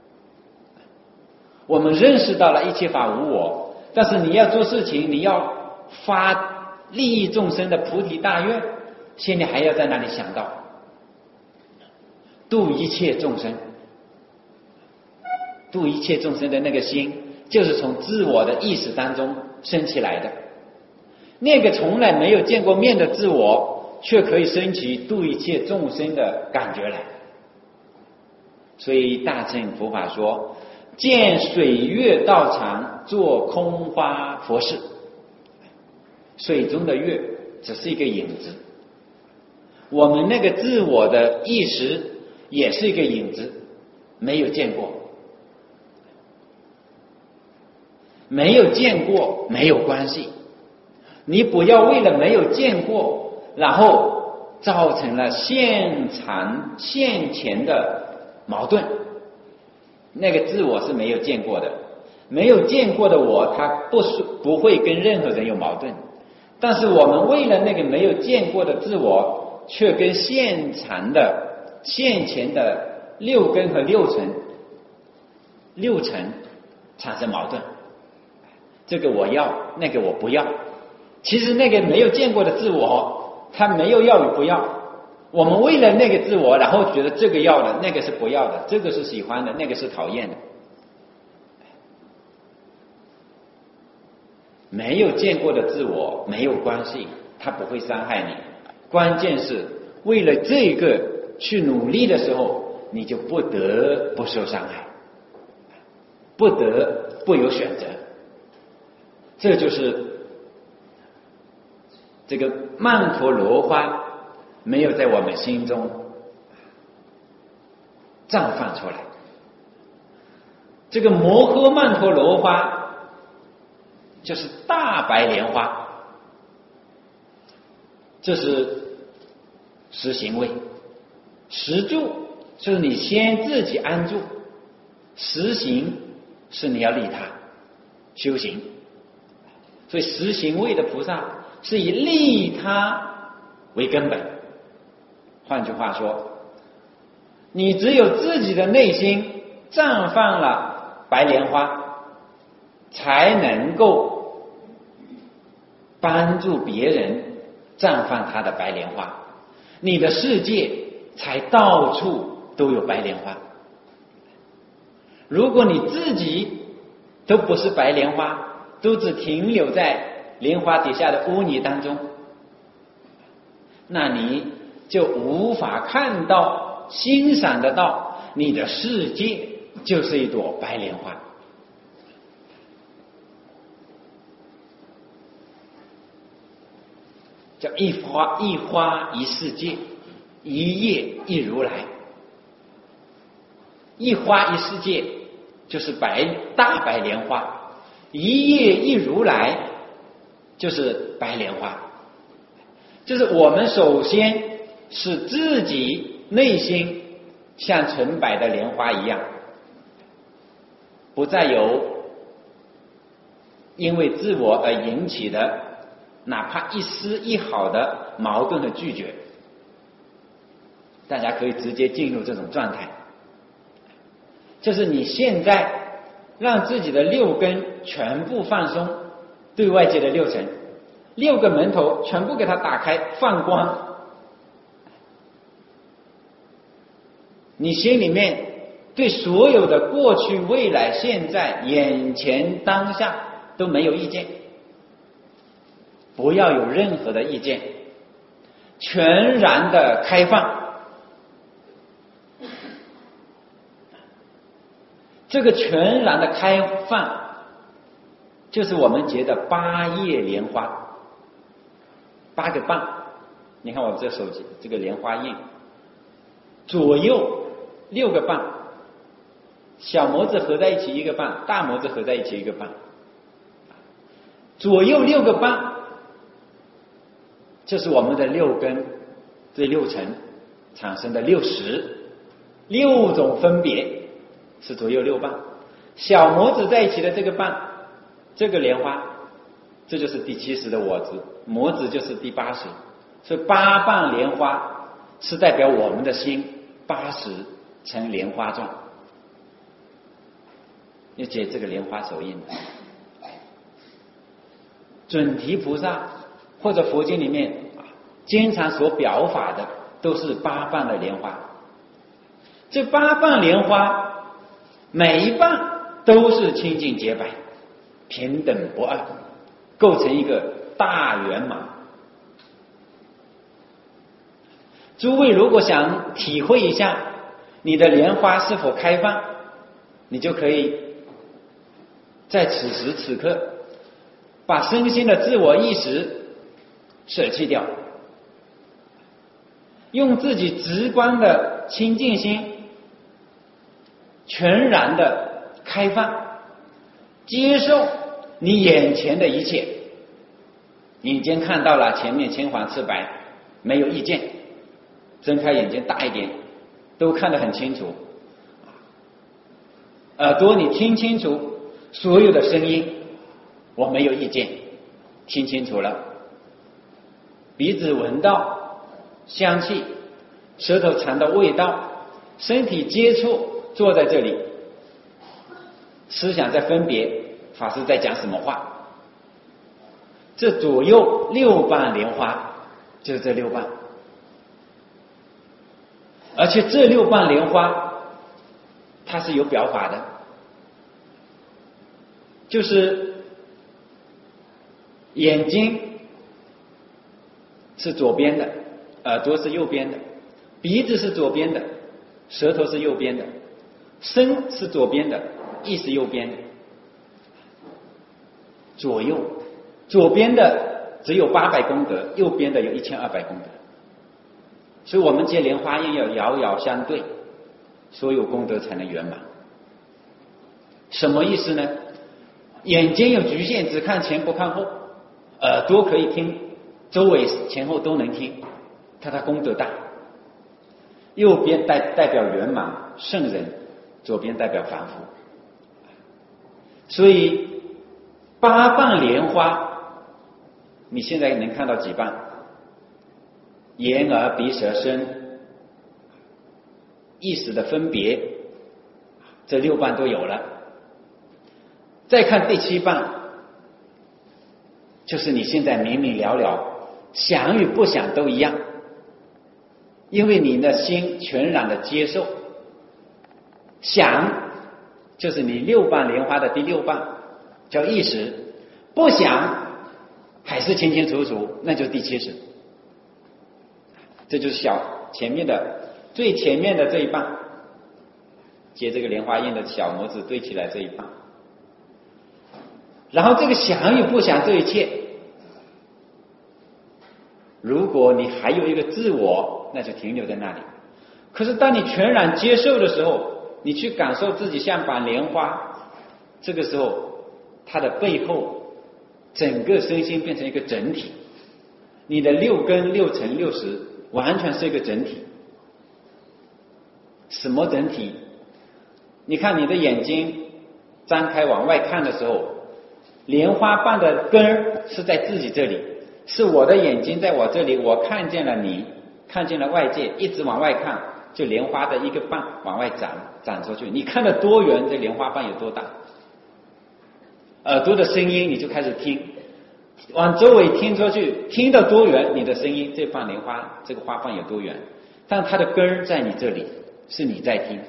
我们认识到了一切法无我，但是你要做事情，你要发利益众生的菩提大愿，心里还要在那里想到度一切众生，度一切众生的那个心，就是从自我的意识当中生起来的。那个从来没有见过面的自我，却可以升起度一切众生的感觉来。所以大乘佛法说，见水月道场，做空花佛事。水中的月只是一个影子，我们那个自我的意识也是一个影子，没有见过，没有见过没有关系。你不要为了没有见过，然后造成了现前的矛盾。那个自我是没有见过的，没有见过的我，他不会跟任何人有矛盾。但是我们为了那个没有见过的自我，却跟现前的六根和六尘产生矛盾。这个我要，那个我不要。其实那个没有见过的自我，他没有要与不要。我们为了那个自我，然后觉得这个要的，那个是不要的，这个是喜欢的，那个是讨厌的。 没有见过的自我没有关系，它不会伤害你。关键是为了这个去努力的时候，你就不得不受伤害，不得不有选择。这就是这个曼陀罗花没有在我们心中绽放出来。这个摩诃曼陀罗花就是大白莲花，这是实行位。实住就是你先自己安住，实行是你要利他修行。所以实行位的菩萨是以利他为根本。换句话说，你只有自己的内心绽放了白莲花，才能够帮助别人绽放他的白莲花，你的世界才到处都有白莲花。如果你自己都不是白莲花，都只停留在莲花底下的污泥当中，那你就无法看到欣赏得到你的世界就是一朵白莲花。叫一花一世界，一叶一如来。一花一世界就是大白莲花，一叶一如来就是白莲花。就是我们首先使自己内心像纯白的莲花一样，不再有因为自我而引起的哪怕一丝一毫的矛盾和拒绝。大家可以直接进入这种状态，就是你现在让自己的六根全部放松，对外界的六尘6个门头全部给它打开放光，你心里面对所有的过去未来现在眼前当下都没有意见，不要有任何的意见，全然的开放。这个全然的开放就是我们结的8叶莲花，8个瓣。你看我这手机这个莲花印，左右6个瓣，小拇指合在一起1个瓣，大拇指合在一起1个瓣，左右6个瓣，这是我们的6根这6层产生的6种分别，是左右6瓣。小拇指在一起的这个瓣，这个莲花，这就是第70的我执，拇指就是第80，所以8瓣莲花是代表我们的心80成莲花状，要结这个莲花手印的。准提菩萨或者佛经里面经常所表法的都是8瓣的莲花。这8瓣莲花每一瓣都是清净洁白，平等不二，构成一个大圆满。诸位如果想体会一下你的莲花是否开放，你就可以在此时此刻把身心的自我意识舍弃掉，用自己直观的清净心全然的开放，接受你眼前的一切。眼睛看到了前面青黄赤白，没有意见，睁开眼睛大一点都看得很清楚。耳朵你听清楚所有的声音，我没有意见，听清楚了。鼻子闻到香气，舌头尝到味道，身体接触，坐在这里，思想在分别法师在讲什么话。这左右6瓣莲花就是这6瓣，而且这6瓣莲花它是有表法的，就是眼睛是左边的，耳朵是右边的，鼻子是左边的，舌头是右边的，身是左边的，意是右边的。左右，左边的只有800功德，右边的有1200功德。所以我们结莲花印要遥遥相对，所有功德才能圆满。什么意思呢？眼睛有局限，只看前不看后，耳朵可以听，周围前后都能听，它的功德大。右边代表圆满圣人，左边代表凡夫。所以8瓣莲花，你现在能看到几瓣？眼耳鼻舌身意识的分别，这6瓣都有了。再看第7瓣，就是你现在明明了了，想与不想都一样，因为你的心全然的接受。想就是你6瓣莲花的第6瓣，叫意识；不想还是清清楚楚，那就是第70。这就是前面的最前面的这一瓣，结这个莲花印的小拇指堆起来这一瓣。然后这个想与不想这一切，如果你还有一个自我，那就停留在那里。可是当你全然接受的时候，你去感受自己像把莲花，这个时候它的背后整个身心变成一个整体，你的6根6尘6识完全是一个整体。什么整体？你看你的眼睛张开往外看的时候，莲花瓣的根儿是在自己这里，是我的眼睛在我这里，我看见了你，看见了外界，一直往外看，就莲花的一个瓣往外展出去。你看得多远，这莲花瓣有多大。耳朵的声音你就开始听，往周围听出去，听到多远，你的声音这瓣莲花这个花瓣有多远，但它的根儿在你这里，是你在听。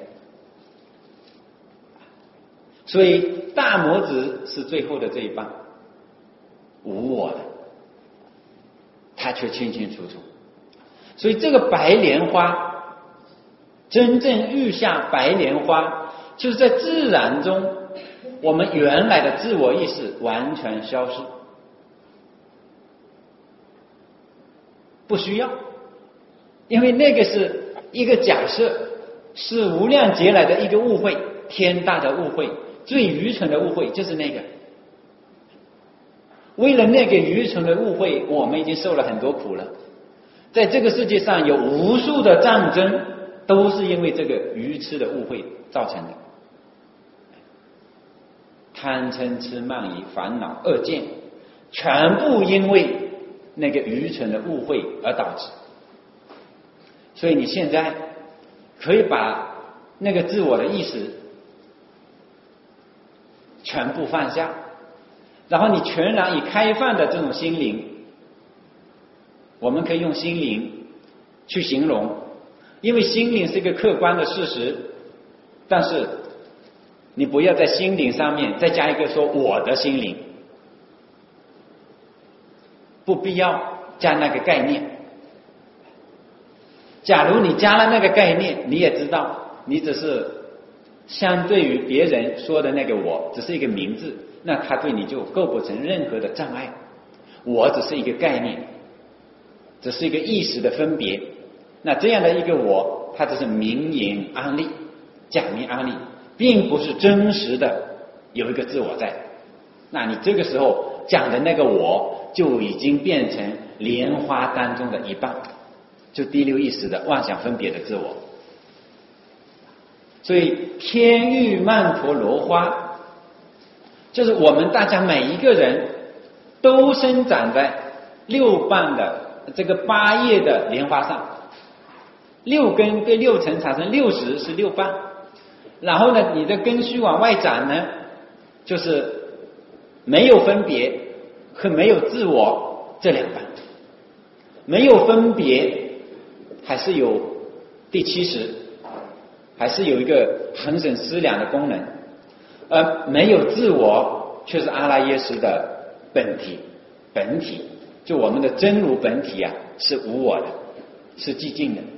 所以大拇指是最后的这一瓣，无我的，它却清清楚楚。所以这个白莲花，真正遇下白莲花，就是在自然中，我们原来的自我意识完全消失，不需要，因为那个是一个假设，是无量劫来的一个误会，天大的误会，最愚蠢的误会就是那个。为了那个愚蠢的误会，我们已经受了很多苦了。在这个世界上有无数的战争，都是因为这个愚痴的误会造成的。贪嗔痴慢疑烦恼恶见，全部因为那个愚蠢的误会而导致。所以你现在可以把那个自我的意识全部放下，然后你全然以开放的这种心灵，我们可以用心灵去形容，因为心灵是一个客观的事实，但是你不要在心灵上面再加一个说我的心灵，不必要加那个概念。假如你加了那个概念，你也知道你只是相对于别人说的那个我只是一个名字，那它对你就构不成任何的障碍。我只是一个概念，只是一个意识的分别，那这样的一个我，它只是名言安利，假名安利，并不是真实的有一个自我在。那你这个时候讲的那个我就已经变成莲花当中的一半，就第六意识的妄想分别的自我。所以天域曼陀罗花，就是我们大家每一个人都生长在6瓣的这个8叶的莲花上，6根跟6尘产生60是6瓣，然后呢你的根须往外长呢，就是没有分别和没有自我这2瓣。没有分别还是有第70，还是有一个恒审思量的功能，而没有自我却是阿赖耶识的本体。 本体，就我们的真如本体啊，是无我的，是寂静的。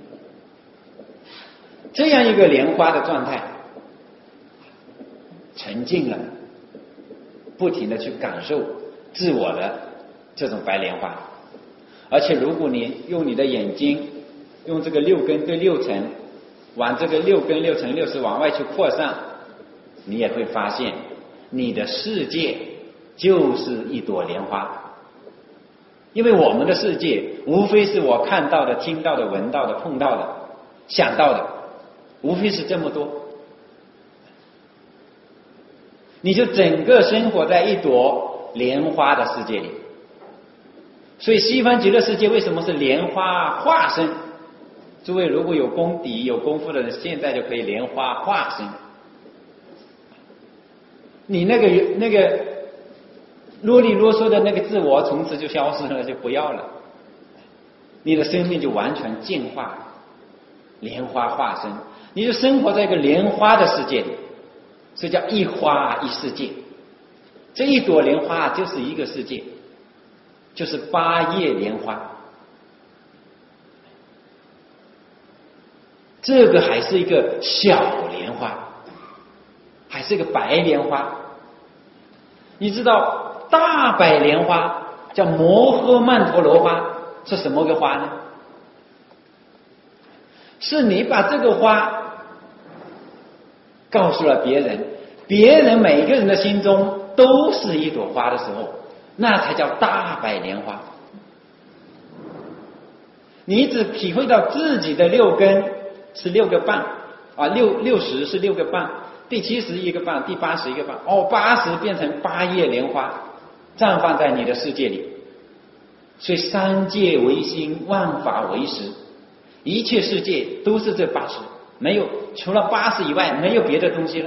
这样一个莲花的状态，沉静了，不停的去感受自我的这种白莲花。而且如果你用你的眼睛，用这个六根对六尘，往这个六根六尘六识往外去扩散，你也会发现你的世界就是一朵莲花。因为我们的世界无非是我看到的、听到的、闻到的、碰到的、想到的，无非是这么多。你就整个生活在一朵莲花的世界里。所以西方极乐世界为什么是莲花化身？诸位如果有功底有功夫的人，现在就可以莲花化身。你那个啰里啰嗦的那个自我从此就消失了，就不要了，你的生命就完全进化了，莲花化身，你就生活在一个莲花的世界里，所以叫一花一世界。这一朵莲花就是一个世界，就是8叶莲花。这个还是一个小莲花，还是一个白莲花。你知道大白莲花叫摩诃曼陀罗花是什么个花呢？是你把这个花告诉了别人，别人每个人的心中都是一朵花的时候，那才叫大白莲花。你只体会到自己的六根是6个半啊，60是6个半，第70一个半，第80一个半，80变成8叶莲花，绽放在你的世界里。所以三界唯心，万法唯识，一切世界都是这80，没有，除了80以外没有别的东西了。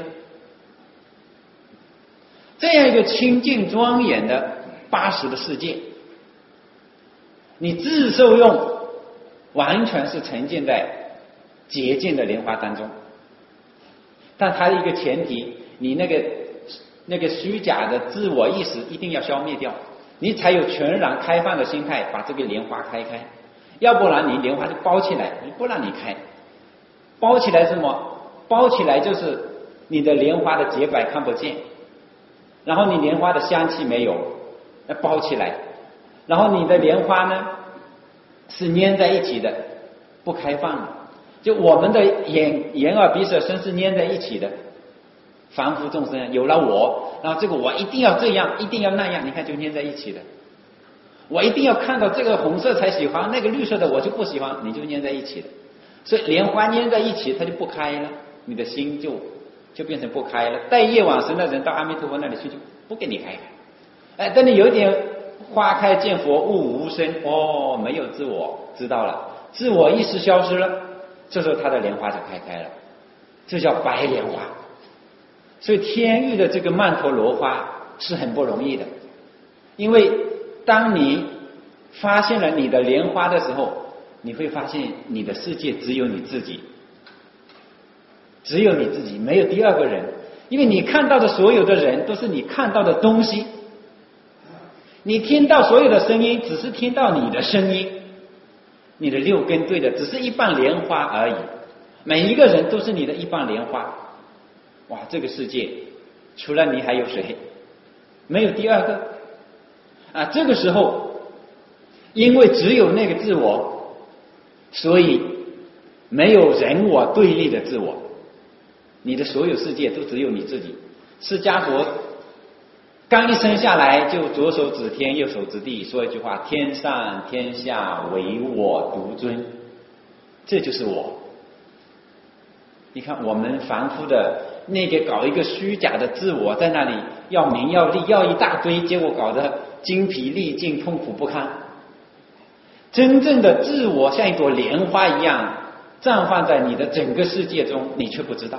这样一个清净庄严的80的世界，你自受用完全是沉浸在洁净的莲花当中。但它的一个前提，你那个虚假的自我意识一定要消灭掉，你才有全然开放的心态把这个莲花开开。要不然你莲花就包起来，不让你开。包起来什么？包起来就是你的莲花的洁白看不见，然后你莲花的香气没有，要包起来，然后你的莲花呢是粘在一起的，不开放的。就我们的眼耳鼻舌身是粘在一起的，凡夫众生有了我，然后这个我一定要这样，一定要那样，你看就粘在一起的。我一定要看到这个红色才喜欢，那个绿色的我就不喜欢，你就粘在一起的。所以莲花粘在一起，它就不开了，你的心就变成不开了。带业往生的人到阿弥陀佛那里去，就不给你开。哎，等你有一点花开见佛悟无生，没有自我，知道了，自我意识消失了，这时候他的莲花就开了，这叫白莲花。所以天域的这个曼陀罗花是很不容易的，因为当你发现了你的莲花的时候，你会发现你的世界只有你自己，只有你自己，没有第二个人。因为你看到的所有的人都是你看到的东西，你听到所有的声音只是听到你的声音，你的六根对的只是一瓣莲花而已，每一个人都是你的一瓣莲花。哇，这个世界除了你还有谁？没有第二个啊！这个时候因为只有那个自我，所以没有人我对立的自我，你的所有世界都只有你自己。释迦佛刚一生下来就左手指天右手指地，说一句话：天上天下唯我独尊，这就是我。你看我们凡夫的那个搞一个虚假的自我，在那里要名要利要一大堆，结果搞得精疲力尽痛苦不堪。真正的自我像一朵莲花一样绽放在你的整个世界中，你却不知道，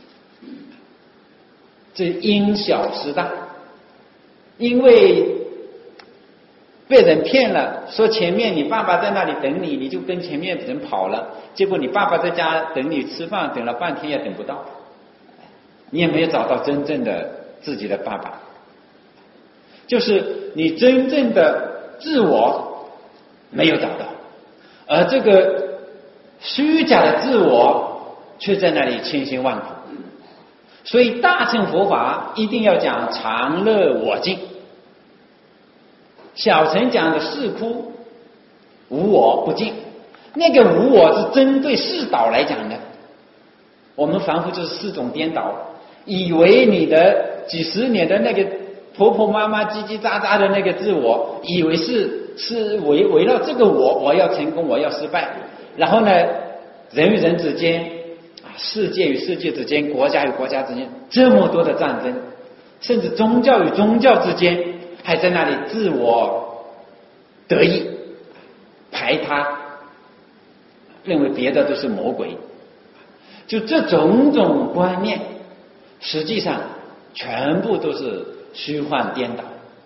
这因小失大。因为被人骗了，说前面你爸爸在那里等你，你就跟前面人跑了，结果你爸爸在家等你吃饭，等了半天也等不到，你也没有找到真正的自己的爸爸。就是你真正的自我没有找到，而这个虚假的自我却在那里千辛万苦。所以大乘佛法一定要讲常乐我净，小乘讲的是空无我不净。那个无我是针对世道来讲的，我们凡夫就是四种颠倒，以为你的几十年的那个婆婆妈妈叽叽喳喳的那个自我，以为是围绕这个我要成功，我要失败。然后呢，人与人之间，世界与世界之间，国家与国家之间，这么多的战争，甚至宗教与宗教之间，还在那里自我得意排他，认为别的都是魔鬼。就这种种观念，实际上全部都是虚幻颠倒。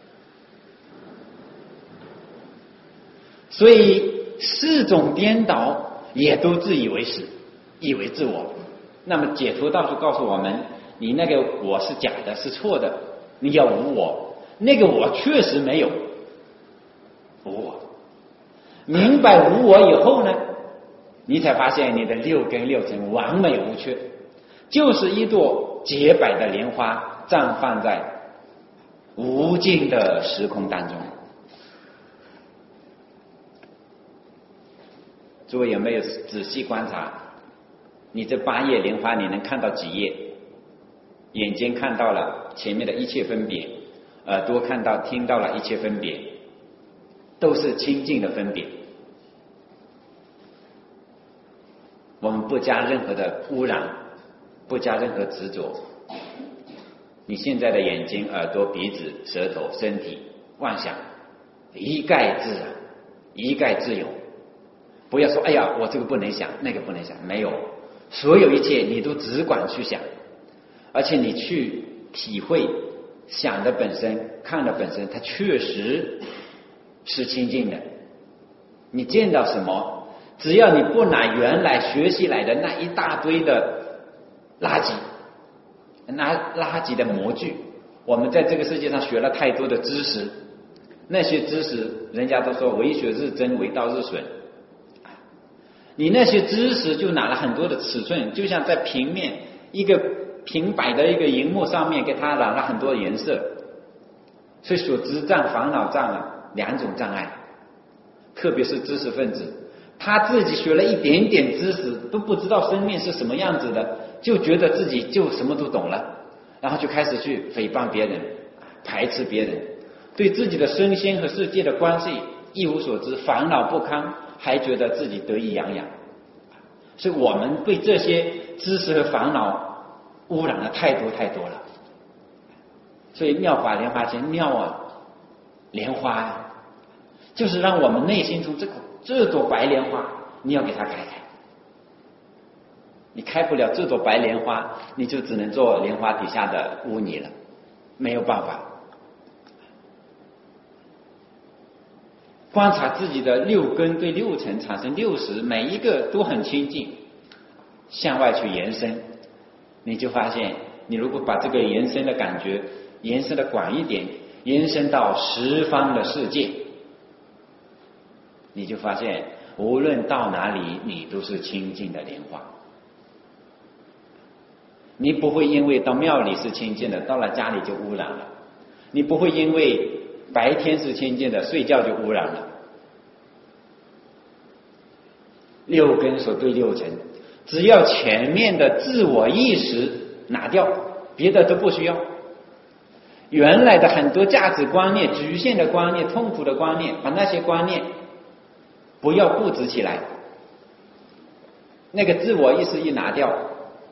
所以四种颠倒也都自以为是，以为自我。那么解脱道就告诉我们，你那个我是假的，是错的，你要无我。那个我确实没有无我。明白无我以后呢，你才发现你的六根六尘完美无缺，就是一朵洁白的莲花绽放在无尽的时空当中。诸位有没有仔细观察，你这8叶莲花你能看到几叶？眼睛看到了前面的一切分别，耳朵看到听到了一切分别，都是清净的分别，我们不加任何的污染，不加任何执着。你现在的眼睛、耳朵、鼻子、舌头、身体、妄想，一概自然，一概自由。不要说哎呀，我这个不能想，那个不能想，没有，所有一切你都只管去想，而且你去体会想的本身、看的本身，它确实是清净的。你见到什么，只要你不拿原来学习来的那一大堆的垃圾，那垃圾的模具，我们在这个世界上学了太多的知识，那些知识人家都说为学日增，为道日损。你那些知识就拿了很多的尺寸，就像在平面一个平摆的一个荧幕上面给它染了很多颜色，所以所知障、烦恼障2种障碍。特别是知识分子，他自己学了一点点知识，都不知道生命是什么样子的，就觉得自己就什么都懂了，然后就开始去诽谤别人，排斥别人，对自己的身心和世界的关系一无所知，烦恼不堪，还觉得自己得意洋洋。所以我们被这些知识和烦恼污染了太多太多了。所以妙法莲华经，妙啊，莲花啊，就是让我们内心中这朵白莲花，你要给它开开。你开不了这朵白莲花，你就只能做莲花底下的污泥了，没有办法。观察自己的6根对6尘产生60，每一个都很清净，向外去延伸，你就发现，你如果把这个延伸的感觉延伸的广一点，延伸到十方的世界，你就发现无论到哪里，你都是清净的莲花。你不会因为到庙里是清净的，到了家里就污染了；你不会因为白天是清净的，睡觉就污染了。6根所对6尘，只要前面的自我意识拿掉，别的都不需要。原来的很多价值观念、局限的观念、痛苦的观念，把那些观念不要固执起来，那个自我意识一拿掉，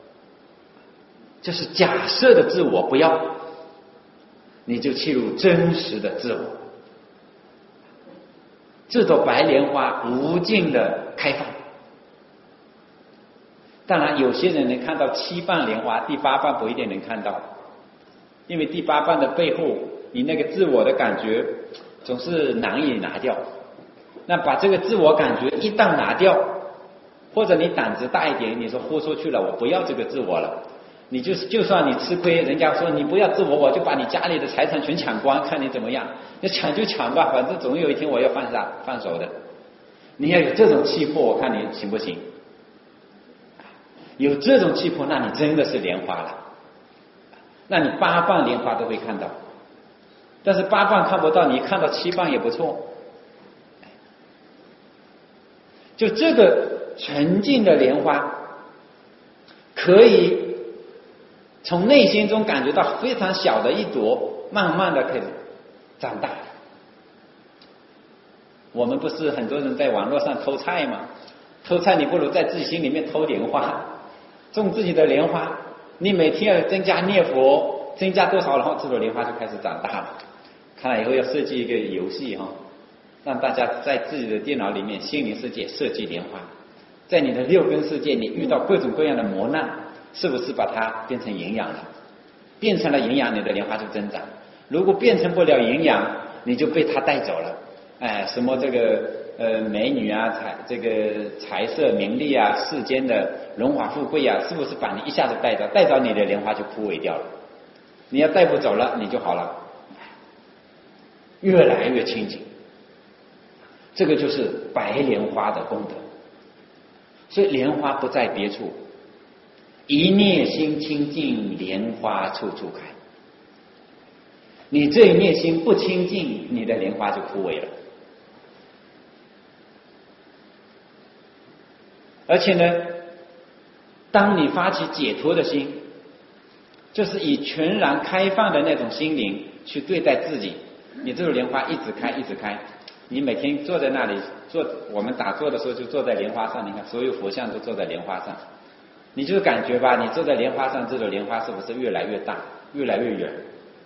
就是假设的自我不要，你就进入真实的自我。这朵白莲花无尽的开放。当然有些人能看到7瓣莲花，第8瓣不一定能看到，因为第8瓣的背后，你那个自我的感觉总是难以拿掉。那把这个自我感觉一旦拿掉，或者你胆子大一点，你说豁出去了，我不要这个自我了， 你就算你吃亏，人家说你不要自我，我就把你家里的财产全抢光，看你怎么样。那抢就抢吧，反正总有一天我要放手的。你要有这种气魄，我看你行不行？有这种气魄，那你真的是莲花了。那你8瓣莲花都会看到，但是8瓣看不到，你看到7瓣也不错。就这个纯净的莲花，可以从内心中感觉到非常小的一朵，慢慢的开始长大。我们不是很多人在网络上偷菜吗？偷菜你不如在自己心里面偷莲花，种自己的莲花，你每天要增加念佛，增加多少，然后这朵莲花就开始长大了。看来以后要设计一个游戏让大家在自己的电脑里面心灵世界设计莲花，在你的6根世界你遇到各种各样的磨难，是不是把它变成营养了？变成了营养，你的莲花就增长。如果变成不了营养，你就被它带走了。什么这个美女啊，这个财色名利啊，世间的荣华富贵啊，是不是把你一下子带走你的莲花就枯萎掉了？你要带不走了，你就好了，越来越清净。这个就是白莲花的功德。所以莲花不在别处，一念心清净，莲花处处开。你这一念心不清净，你的莲花就枯萎了。而且呢，当你发起解脱的心，就是以全然开放的那种心灵去对待自己，你这种莲花一直开一直开。你每天坐在那里我们打坐的时候就坐在莲花上，你看所有佛像都坐在莲花上，你就感觉吧，你坐在莲花上，这种莲花是不是越来越大，越来越远？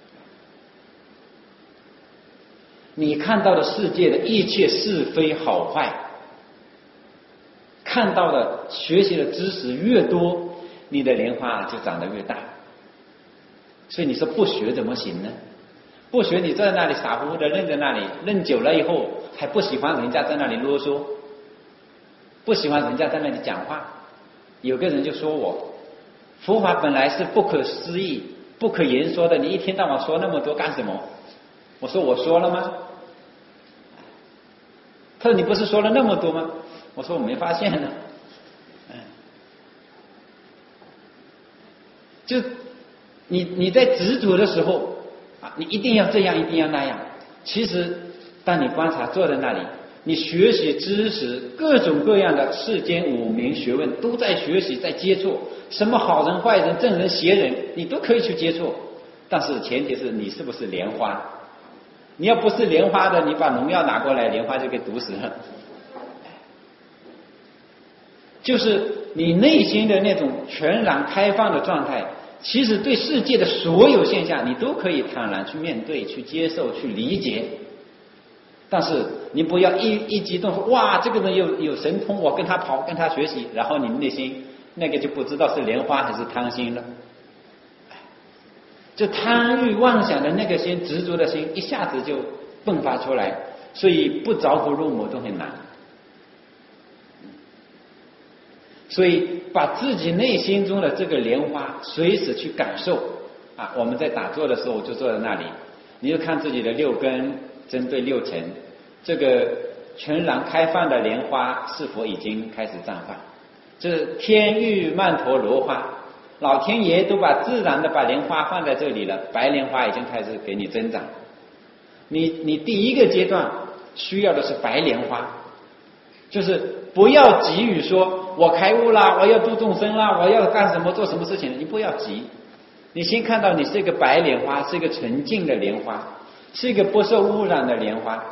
你看到的世界的一切是非好坏，看到的学习的知识越多，你的莲花就长得越大。所以你说不学怎么行呢？不学，你在那里傻乎乎的愣在那里，愣久了以后还不喜欢人家在那里啰嗦，不喜欢人家在那里讲话。有个人就说我佛法本来是不可思议不可言说的，你一天到晚说那么多干什么？我说我说了吗？他说你不是说了那么多吗？我说我没发现呢。就你在执着的时候你一定要这样一定要那样。其实当你观察坐在那里，你学习知识，各种各样的世间五明学问都在学习，在接触，什么好人坏人正人邪人你都可以去接触，但是前提是你是不是莲花。你要不是莲花的，你把农药拿过来，莲花就给毒死了。就是你内心的那种全然开放的状态，其实对世界的所有现象你都可以坦然去面对，去接受，去理解。但是你不要一激动说哇这个人有神通，我跟他跑跟他学习，然后你内心那个就不知道是莲花还是贪心了。就贪欲妄想的那个心，执着的心一下子就迸发出来，所以不着火入魔都很难。所以把自己内心中的这个莲花随时去感受我们在打坐的时候就坐在那里，你就看自己的6根针对6尘，这个全然开放的莲花是否已经开始绽放。这是天域曼陀罗花，老天爷都自然的把莲花放在这里了，白莲花已经开始给你增长。你第一个阶段需要的是白莲花，就是不要急于说我开悟啦，我要度众生啦，我要干什么做什么事情，你不要急。你先看到你是一个白莲花，是一个纯净的莲花，是一个不受污染的莲花。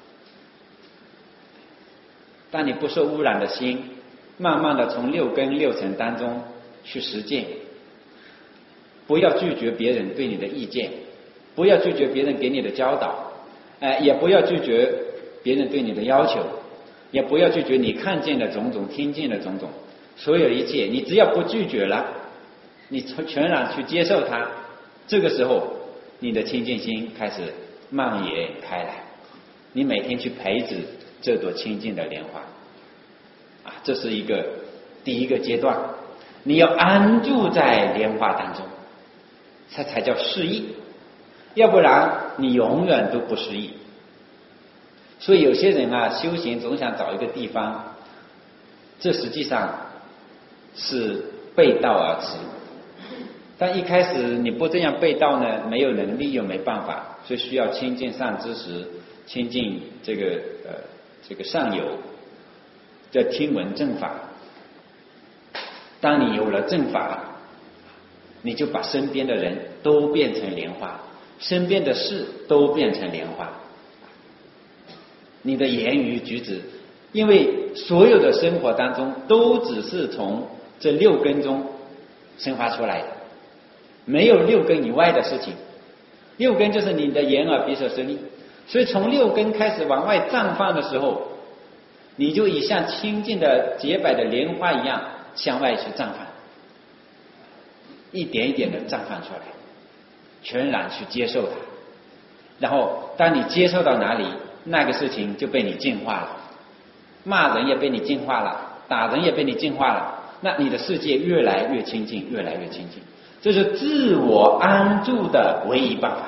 当你不受污染的心慢慢的从6根6尘当中去实践，不要拒绝别人对你的意见，不要拒绝别人给你的教导，也不要拒绝别人对你的要求，也不要拒绝你看见的种种听见的种种，所有一切你只要不拒绝了，你全然去接受它，这个时候你的清净心开始蔓延开来，你每天去培植这朵清净的莲花这是第一个阶段。 你要安住在莲花当中，这才叫适意，要不然你永远都不适意。所以有些人啊，修行总想找一个地方，这实际上是背道而驰。但一开始你不这样背道呢，没有能力又没办法，所以需要亲近善知识，亲近这个上游，叫听闻正法。当你有了正法，你就把身边的人都变成莲花，身边的事都变成莲花。你的言语举止，因为所有的生活当中都只是从这六根中生发出来的，没有六根以外的事情。六根就是你的眼耳鼻舌身意，所以从六根开始往外绽放的时候，你就以像清净的洁白的莲花一样向外去绽放，一点一点的绽放出来，全然去接受它。然后当你接受到哪里，那个事情就被你净化了，骂人也被你净化了，打人也被你净化了，那你的世界越来越清净，越来越清净。这是自我安住的唯一办法。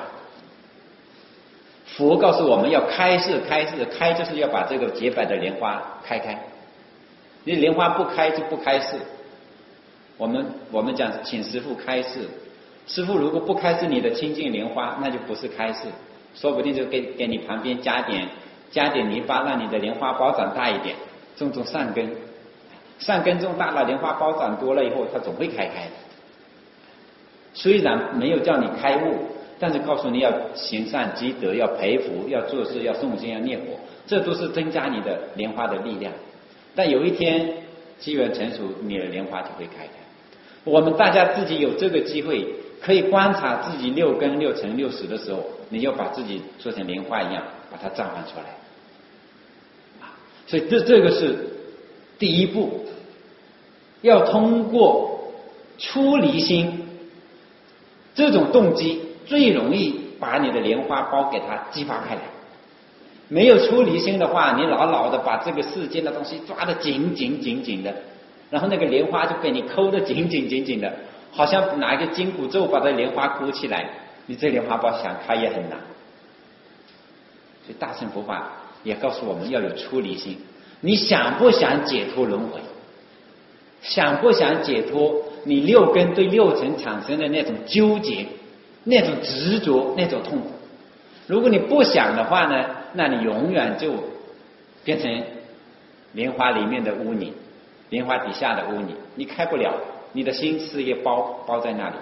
佛告诉我们要开示，开就是要把这个洁白的莲花开开。你莲花不开就不开示。我们讲请师父开示，师父如果不开示你的清净莲花，那就不是开示，说不定就给你旁边加点泥巴，让你的莲花苞长大一点，种善根，善根种大了，莲花苞长多了以后，它总会开的。虽然没有叫你开悟，但是告诉你要行善积德，要培福，要做事，要诵经，要念佛，这都是增加你的莲花的力量。但有一天机缘成熟，你的莲花就会开开。我们大家自己有这个机会，可以观察自己六根六尘六识的时候，你就把自己做成莲花一样，把它绽放出来。所以这个是第一步，要通过出离心这种动机，最容易把你的莲花苞给它激发开来。没有出离心的话，你老的把这个世间的东西抓得紧的，然后那个莲花就被你抠得紧的，好像拿一个紧箍咒把这莲花箍起来，你这莲花苞想开也很难。所以大乘佛法也告诉我们要有出离心。你想不想解脱轮回？想不想解脱你六根对六尘产生的那种纠结、那种执着、那种痛苦？如果你不想的话呢，那你永远就变成莲花里面的污泥，莲花底下的污泥，你开不了，你的心事业包在那里。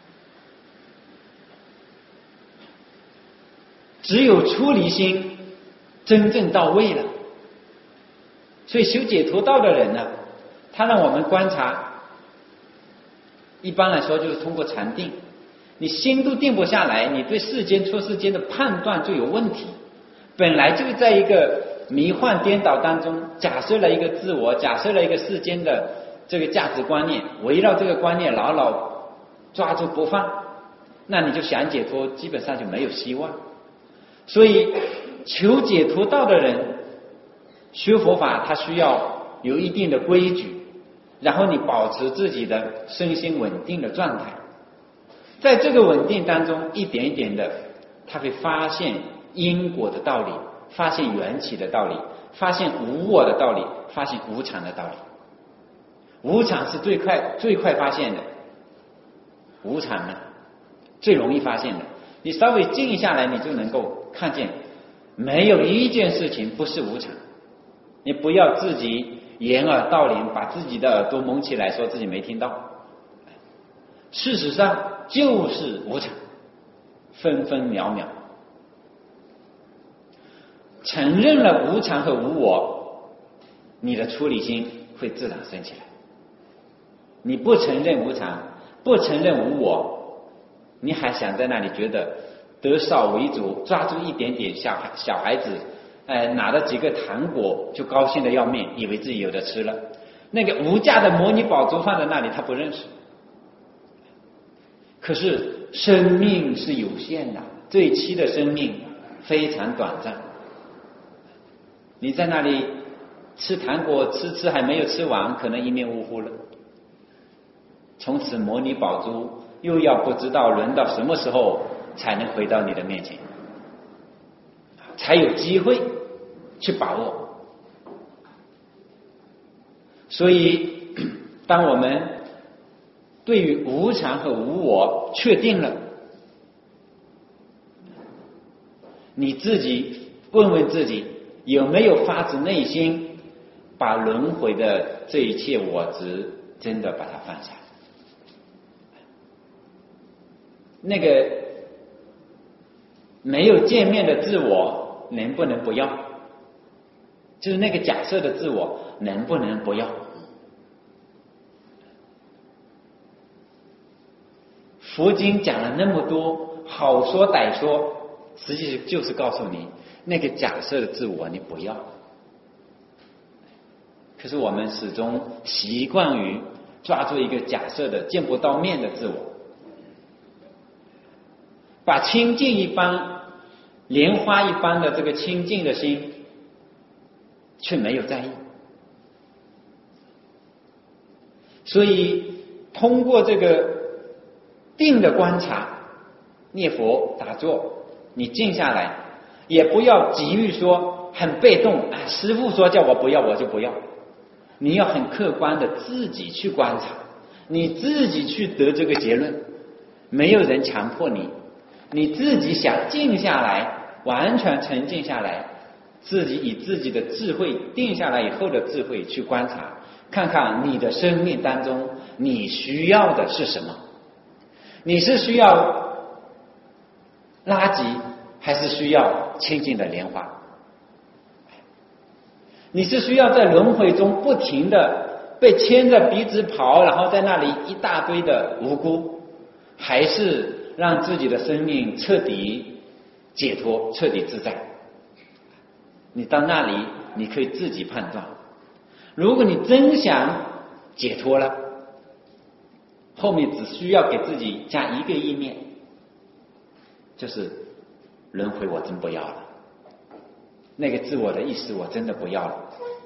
只有出离心真正到位了。所以修解脱道的人呢，他让我们观察，一般来说就是通过禅定，你心都定不下来，你对世间出世间的判断就有问题。本来就在一个迷幻颠倒当中，假设了一个自我，假设了一个世间的这个价值观念，围绕这个观念牢牢抓住不放，那你就想解脱，基本上就没有希望。所以求解脱道的人学佛法，他需要有一定的规矩，然后你保持自己的身心稳定的状态，在这个稳定当中，一点一点的他会发现因果的道理，发现缘起的道理，发现无我的道理，发现无常的道理。无常是最快发现的，无常呢最容易发现的。你稍微静下来，你就能够看见没有一件事情不是无常。你不要自己掩耳盗铃，把自己的耳朵蒙起来，说自己没听到。事实上就是无常，分分秒秒。承认了无常和无我，你的出离心会自然升起来。你不承认无常，不承认无我，你还想在那里觉得得少为主，抓住一点点小孩子拿了几个糖果就高兴的要命，以为自己有的吃了。那个无价的摩尼宝珠放在那里，他不认识。可是生命是有限的，这一期的生命非常短暂。你在那里吃糖果，吃还没有吃完，可能一命呜呼了。 从此摩尼宝珠又要不知道轮到什么时候才能回到你的面前，才有机会去把握。所以当我们对于无常和无我确定了，你自己问问自己，有没有发自内心把轮回的这一切我执真的把它放下？那个没有见面的自我能不能不要？就是那个假设的自我能不能不要？佛经讲了那么多，好说歹说，实际就是告诉你，那个假设的自我你不要。可是我们始终习惯于抓住一个假设的见不到面的自我，把清净一般、莲花一般的这个清净的心却没有在意。所以通过这个定的观察，念佛打坐，你静下来，也不要急于说很被动，师父说叫我不要我就不要，你要很客观的自己去观察，你自己去得这个结论，没有人强迫你，你自己想静下来，完全沉静下来，自己以自己的智慧定下来以后的智慧去观察，看看你的生命当中你需要的是什么。你是需要垃圾还是需要清净的莲花？你是需要在轮回中不停的被牵着鼻子跑，然后在那里一大堆的无辜，还是让自己的生命彻底解脱、彻底自在？你到那里你可以自己判断。如果你真想解脱了，后面只需要给自己加一个意念，就是轮回我真不要了，那个自我的意识我真的不要了。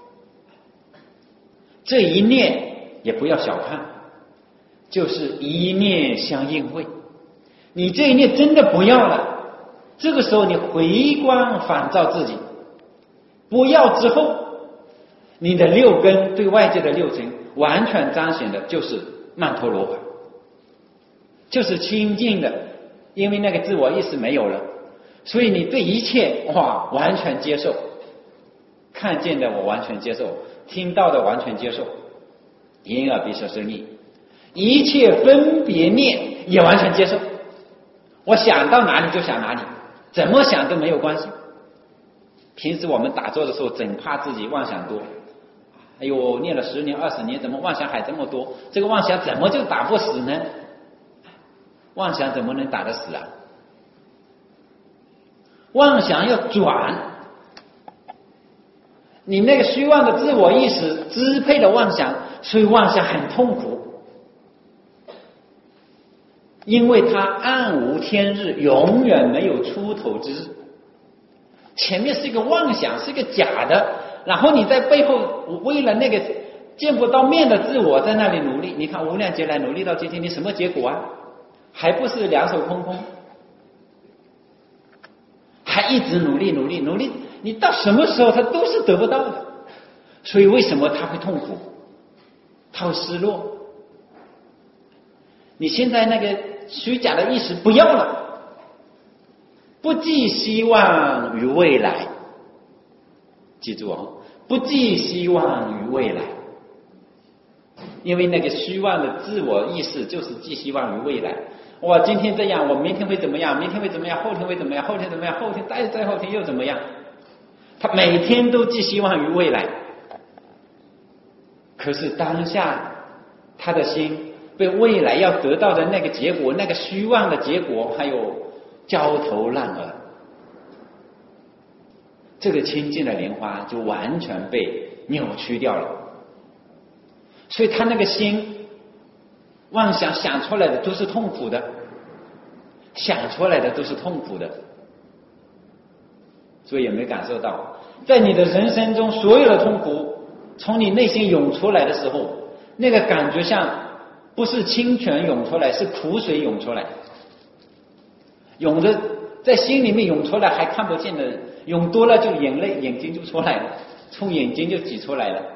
这一念也不要小看，就是一念相应会。你这一念真的不要了，这个时候你回光返照自己，不要之后，你的六根对外界的六尘完全彰显的就是曼陀罗法，就是清净的。因为那个自我意识没有了，所以你对一切完全接受，看见的我完全接受，听到的完全接受，眼耳鼻舌身意，一切分别念也完全接受。我想到哪里就想哪里，怎么想都没有关系。平时我们打坐的时候总怕自己妄想多，哎呦，念了10年20年，怎么妄想还这么多？这个妄想怎么就打不死呢？妄想怎么能打得死啊？妄想要转，你那个虚妄的自我意识支配了妄想，所以妄想很痛苦，因为它暗无天日，永远没有出头之日。前面是一个妄想，是一个假的，然后你在背后为了那个见不到面的自我在那里努力。你看无量劫来努力到今天，你什么结果啊？还不是两手空空，还一直努力，你到什么时候他都是得不到的。所以为什么他会痛苦，他会失落？你现在那个虚假的意识不要了，不寄希望于未来，记住哦，不寄希望于未来，因为那个虚妄的自我意识就是寄希望于未来。我今天这样，我明天会怎么样？明天会怎么样？后天会怎么样？后天怎么样？后天再后天又怎么样？他每天都寄希望于未来，可是当下他的心被未来要得到的那个结果，那个虚妄的结果，还有焦头烂额，这个清净的莲花就完全被扭曲掉了。所以他那个心妄想想出来的都是痛苦的，想出来的都是痛苦的。所以有没有感受到，在你的人生中所有的痛苦从你内心涌出来的时候，那个感觉像不是清泉涌出来，是苦水涌出来，涌的在心里面涌出来还看不见的，涌多了就眼睛就出来了，从眼睛就挤出来了，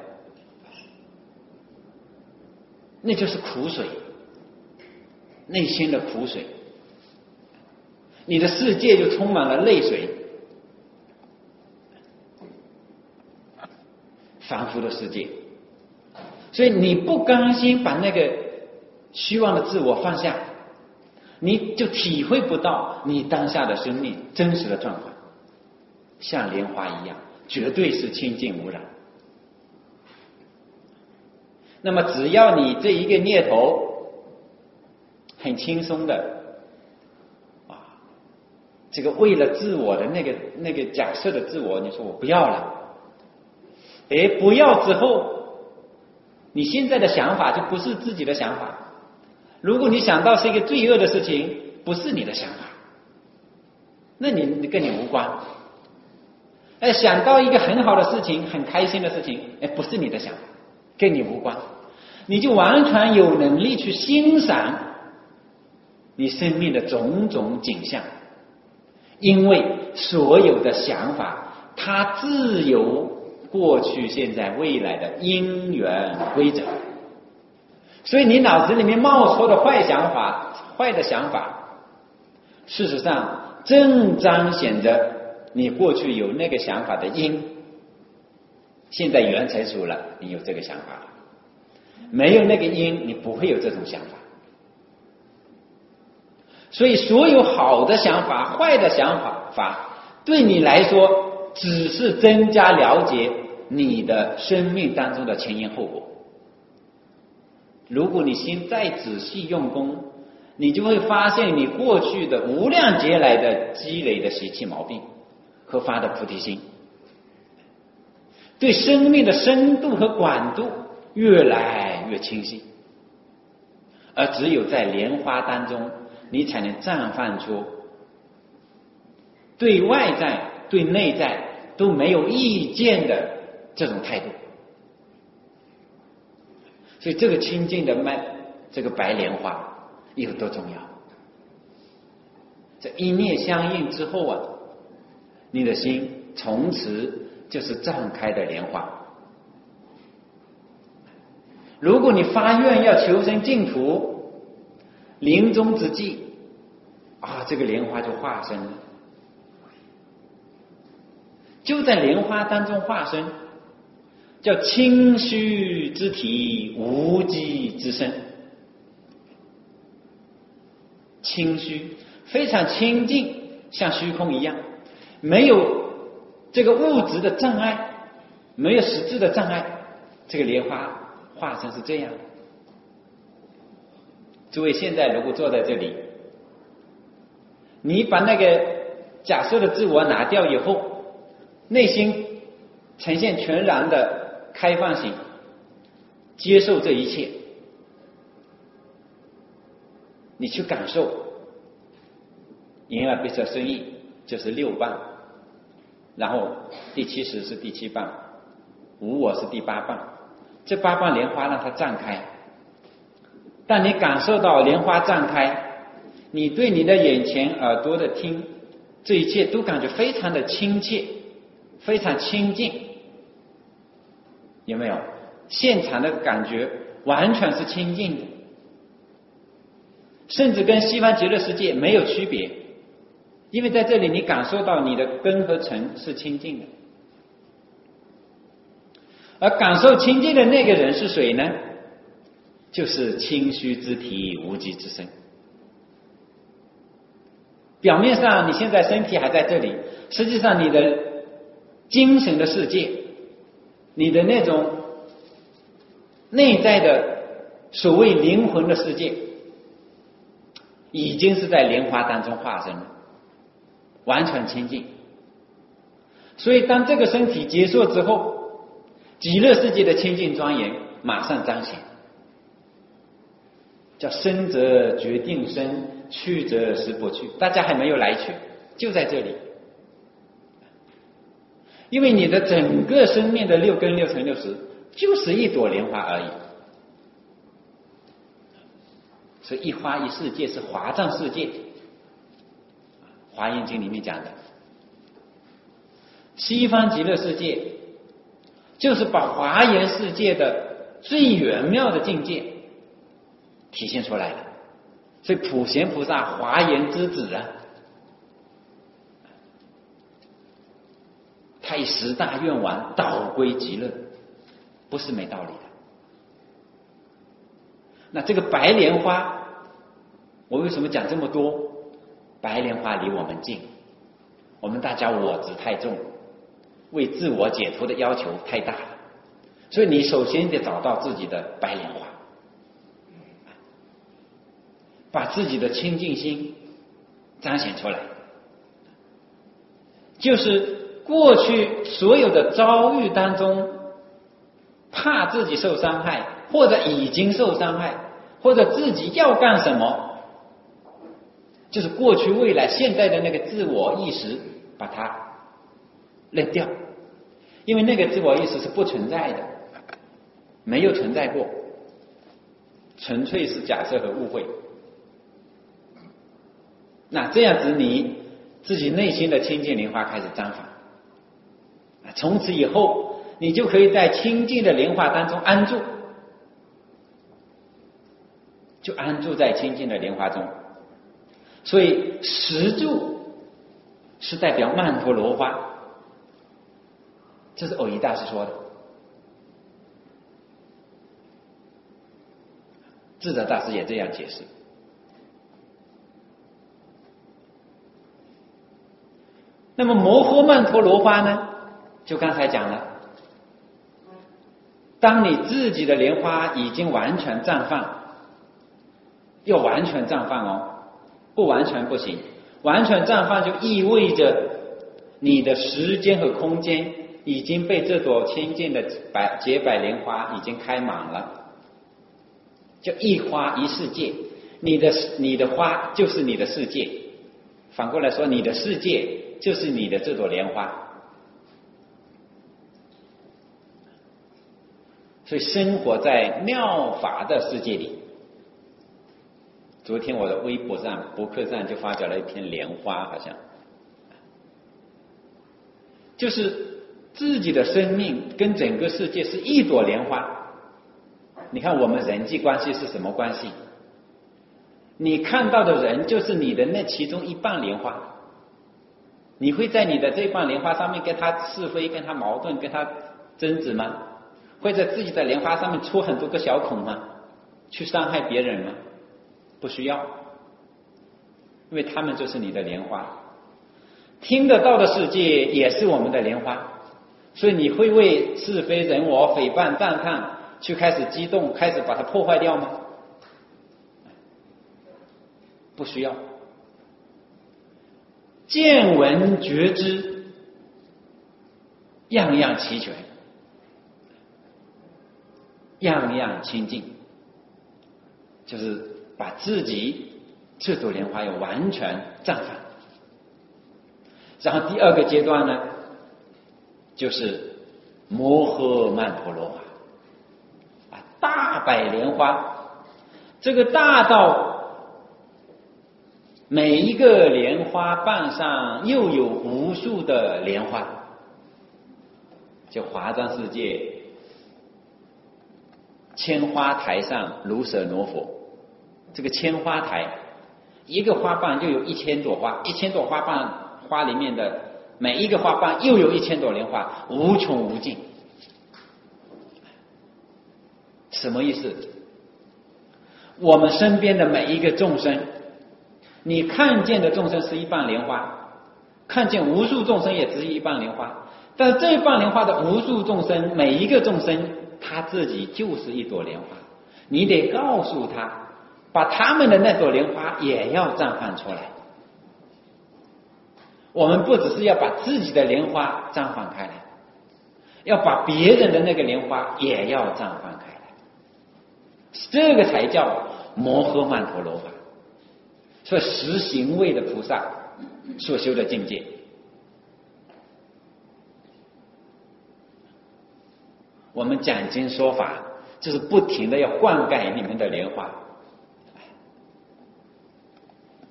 那就是苦水，内心的苦水，你的世界就充满了泪水，凡夫的世界。所以你不甘心把那个虚妄的自我放下，你就体会不到你当下的生命真实的状况，像莲花一样，绝对是清净无染。那么只要你这一个念头很轻松的这个为了自我的那个假设的自我，你说我不要了，不要之后，你现在的想法就不是自己的想法。如果你想到是一个罪恶的事情，不是你的想法，那你跟你无关。想到一个很好的事情，很开心的事情，不是你的想法，跟你无关。你就完全有能力去欣赏你生命的种种景象，因为所有的想法它自有过去现在未来的因缘规则，所以你脑子里面冒出的坏的想法，事实上正彰显着你过去有那个想法的因，现在缘成熟了，你有这个想法了。没有那个因，你不会有这种想法。所以所有好的想法坏的想法对你来说只是增加了解你的生命当中的前因后果。如果你心再仔细用功，你就会发现你过去的无量劫来的积累的习气毛病和发的菩提心，对生命的深度和广度越来越清晰，而只有在莲花当中，你才能绽放出对外在对内在都没有意见的这种态度。所以这个清净的这个白莲花有多重要？这一念相应之后啊，你的心从此就是绽开的莲花。如果你发愿要求生净土，临终之际这个莲花就化身了，就在莲花当中化身，叫清虚之体，无机之身。清虚非常清净，像虚空一样，没有这个物质的障碍，没有实质的障碍。这个莲花化身是这样。诸位现在如果坐在这里，你把那个假设的自我拿掉以后，内心呈现全然的开放性，接受这一切，你去感受眼耳鼻舌身意就是6棒，然后第70是第7棒，无我是第8棒，这8棒莲花让它绽开。当你感受到莲花绽开，你对你的眼前耳朵的听，这一切都感觉非常的亲切，非常亲近，有没有？现场的感觉完全是亲近的，甚至跟西方极乐世界没有区别，因为在这里你感受到你的根和尘是亲近的。而感受亲近的那个人是谁呢？就是清虚之体，无机之身。表面上你现在身体还在这里，实际上你的精神的世界，你的那种内在的所谓灵魂的世界，已经是在莲花当中化身了，完全清净。所以当这个身体结束之后，极乐世界的清净庄严马上彰显，叫生则决定生，去则实不去。大家还没有来去，就在这里。因为你的整个生命的6根6乘60就是一朵莲花而已。 所以一花一世界是华藏世界，华严经里面讲的。西方极乐世界就是把华严世界的最圆妙的境界体现出来了。所以普贤菩萨华严之子啊，他以10大愿王导归极乐，不是没道理的。那这个白莲花，我为什么讲这么多？白莲花离我们近，我们大家我执太重，为自我解脱的要求太大了，所以你首先得找到自己的白莲花，把自己的清净心彰显出来。就是过去所有的遭遇当中，怕自己受伤害，或者已经受伤害，或者自己要干什么，就是过去未来现在的那个自我意识把它扔掉，因为那个自我意识是不存在的，没有存在过，纯粹是假设和误会。那这样子你自己内心的清净莲花开始绽放，从此以后你就可以在清净的莲花当中安住，就安住在清净的莲花中。所以10住是代表曼陀罗花，这是藕益大师说的，智者大师也这样解释。那么摩诃曼陀罗花呢，就刚才讲了，当你自己的莲花已经完全绽放，要完全绽放哦，不完全不行，完全绽放就意味着你的时间和空间已经被这朵清净的洁白莲花已经开满了，就一花一世界，你的花就是你的世界，反过来说，你的世界就是你的这朵莲花。所以生活在妙法的世界里。昨天我的微博上博客上就发表了一篇莲花，好像就是自己的生命跟整个世界是一朵莲花。你看我们人际关系是什么关系？你看到的人就是你的那其中一瓣莲花，你会在你的这瓣莲花上面跟他是非，跟他矛盾，跟他争执吗？会在自己的莲花上面戳很多个小孔吗？去伤害别人吗？不需要，因为他们就是你的莲花。听得到的世界也是我们的莲花，所以你会为是非人我诽谤赞叹去开始激动，开始把它破坏掉吗？不需要。见闻觉知样样齐全，样样清净，就是把自己这朵莲花要完全绽放。然后第二个阶段呢，就是摩诃曼陀罗花，大百莲花，这个大到每一个莲花瓣上又有无数的莲花，就华藏世界千花台上卢舍那佛，这个千花台一个花瓣又有1000朵花，1000朵花瓣花里面的每一个花瓣又有1000朵莲花，无穷无尽。什么意思？我们身边的每一个众生，你看见的众生是一瓣莲花，看见无数众生也只是一瓣莲花，但是这一瓣莲花的无数众生，每一个众生他自己就是一朵莲花，你得告诉他，把他们的那朵莲花也要绽放出来。我们不只是要把自己的莲花绽放开来，要把别人的那个莲花也要绽放开来，这个才叫摩诃曼陀罗花。所以实行位的菩萨所修的境界，我们讲经说法就是不停的要灌溉你们的莲花，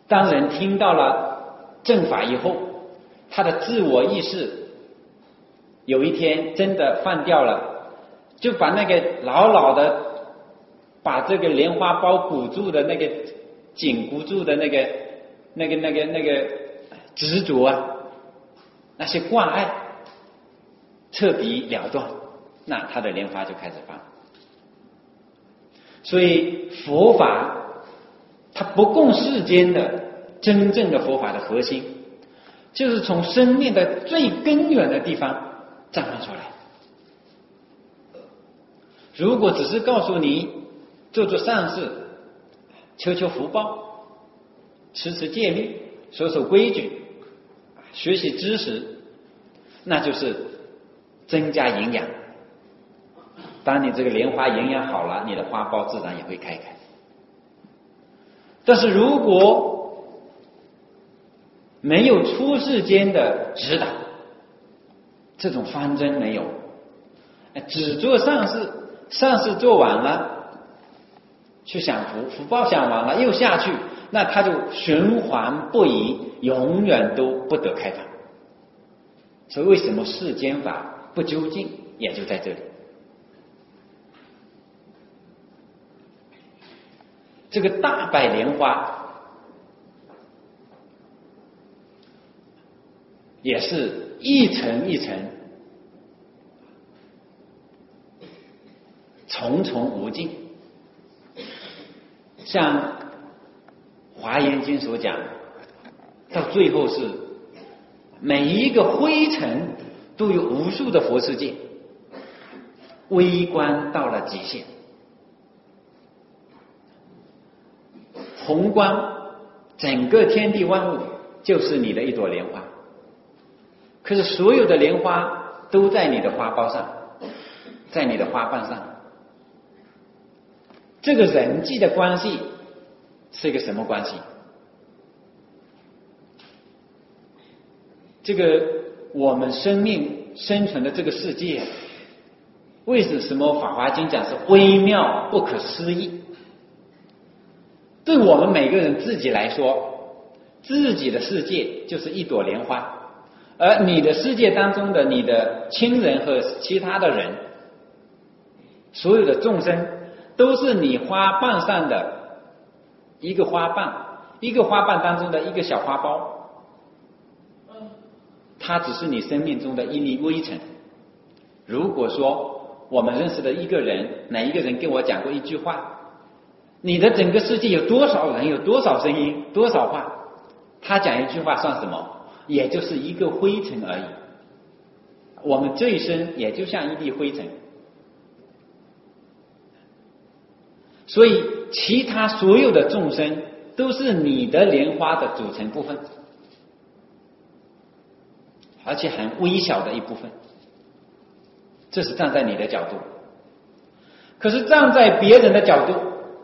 当人听到了正法以后，他的自我意识有一天真的放掉了，就把那个牢牢的把这个莲花苞箍住的那个紧箍住的那个执着啊，那些挂碍彻底了断，那他的莲花就开始放。所以佛法它不共世间的真正的佛法的核心，就是从生命的最根源的地方绽放出来。如果只是告诉你做做善事，求求福报，持持戒律，守守规矩，学习知识，那就是增加营养。当你这个莲花营养好了，你的花苞自然也会开开。但是如果没有出世间的指导，这种方针没有，只做善事，善事做完了，去享福，福报享完了又下去，那他就循环不已，永远都不得开放。所以为什么世间法不究竟，也就在这里。这个大白莲花也是一层一层，重重无尽。像华严经所讲，到最后是每一个灰尘都有无数的佛世界，微观到了极限。宏观整个天地万物就是你的一朵莲花，可是所有的莲花都在你的花苞上，在你的花瓣上。这个人际的关系是一个什么关系？这个我们生命生存的这个世界，为什么《法华经》讲是微妙不可思议？对我们每个人自己来说，自己的世界就是一朵莲花，而你的世界当中的你的亲人和其他的人，所有的众生都是你花瓣上的一个花瓣，一个花瓣当中的一个小花苞，它只是你生命中的一粒微尘。如果说我们认识的一个人，哪一个人跟我讲过一句话，你的整个世界有多少人，有多少声音，多少话，他讲一句话算什么？也就是一个灰尘而已。我们这一生也就像一粒灰尘。所以其他所有的众生都是你的莲花的组成部分，而且很微小的一部分。这是站在你的角度。可是站在别人的角度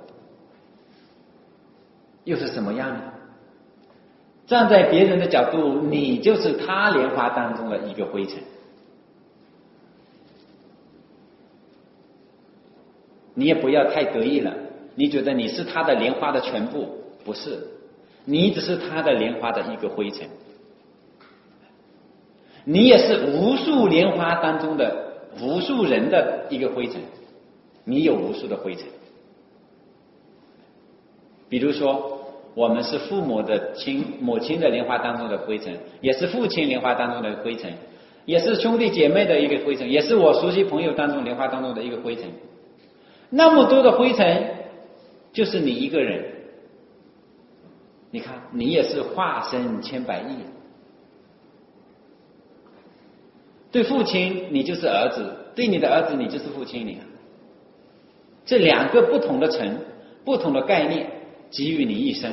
又是什么样呢？站在别人的角度，你就是他莲花当中的一个灰尘。你也不要太得意了，你觉得你是他的莲花的全部，不是，你只是他的莲花的一个灰尘。你也是无数莲花当中的无数人的一个灰尘，你有无数的灰尘。比如说我们是父母的母亲的莲花当中的灰尘，也是父亲莲花当中的灰尘，也是兄弟姐妹的一个灰尘，也是我熟悉朋友当中莲花当中的一个灰尘。那么多的灰尘，就是你一个人。你看，你也是化身千百亿。对父亲你就是儿子，对你的儿子你就是父亲。你看，这两个不同的尘，不同的概念给予你一生。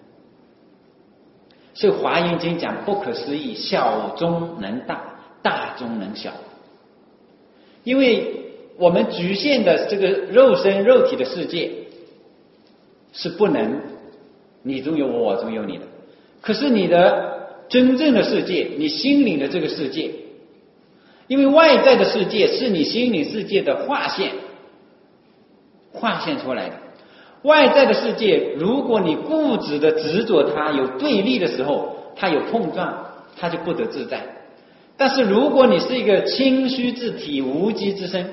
所以《华严经》讲不可思议，小中能大，大中能小。因为我们局限的这个肉身肉体的世界是不能你中有我中有你的，可是你的真正的世界，你心灵的这个世界，因为外在的世界是你心灵世界的划线出来的， 外在的世界，如果你固执的执着它，有对立的时候，它有碰撞，它就不得自在。但是如果你是一个清虚之体，无机之身，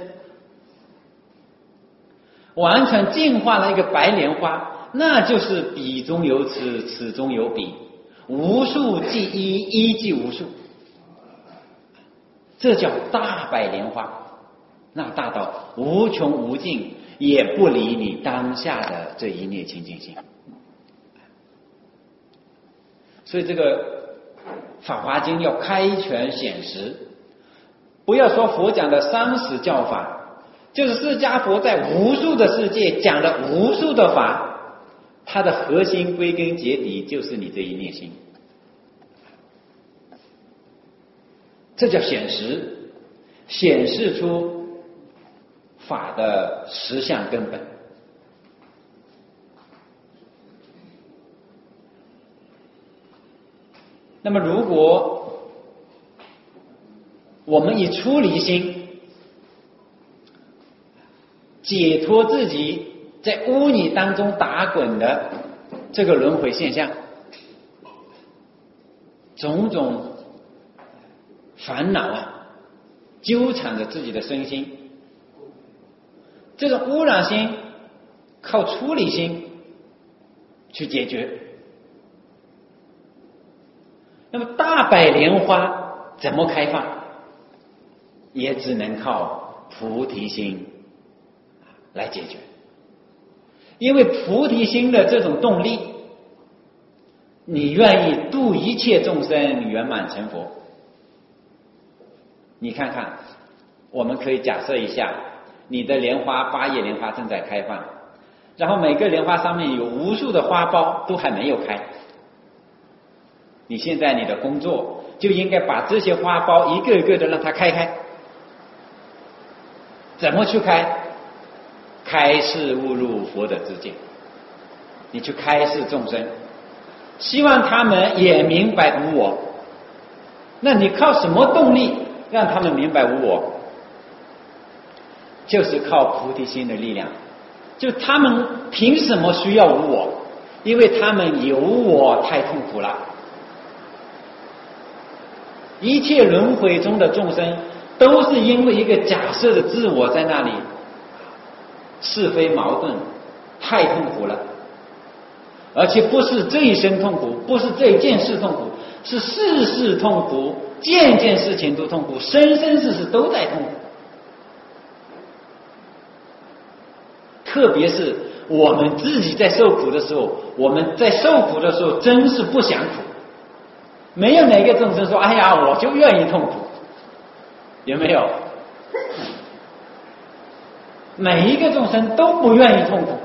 完全净化了一个白莲花，那就是彼中有此，此中有彼，无数即一，一即无数，这叫大白莲花。那大到无穷无尽，也不离你当下的这一念清净心。所以这个法华经要开权显实，不要说佛讲的三十教法，就是释迦佛在无数的世界讲了无数的法，它的核心归根结底就是你这一念心，这叫显实，显示出法的实相根本。那么如果我们以出离心解脱自己在污泥当中打滚的这个轮回现象，种种烦恼啊纠缠着自己的身心，这种污染心靠出离心去解决。那么大白莲花怎么开放？也只能靠菩提心来解决。因为菩提心的这种动力，你愿意度一切众生圆满成佛。你看看，我们可以假设一下，你的莲花八叶莲花正在开放，然后每个莲花上面有无数的花苞都还没有开。你现在你的工作就应该把这些花苞一个一个的让它开开。怎么去开？开示悟入佛的知见，你去开示众生，希望他们也明白无我。那你靠什么动力让他们明白无我？就是靠菩提心的力量。就他们凭什么需要无我？因为他们有我太痛苦了。一切轮回中的众生都是因为一个假设的自我在那里，是非矛盾，太痛苦了。而且不是这一生痛苦，不是这一件事痛苦，是事事痛苦，件件事情都痛苦，生生世世都在痛苦。特别是我们自己在受苦的时候，我们在受苦的时候真是不想苦。没有哪个众生说哎呀我就愿意痛苦，有没有？每一个众生都不愿意痛苦，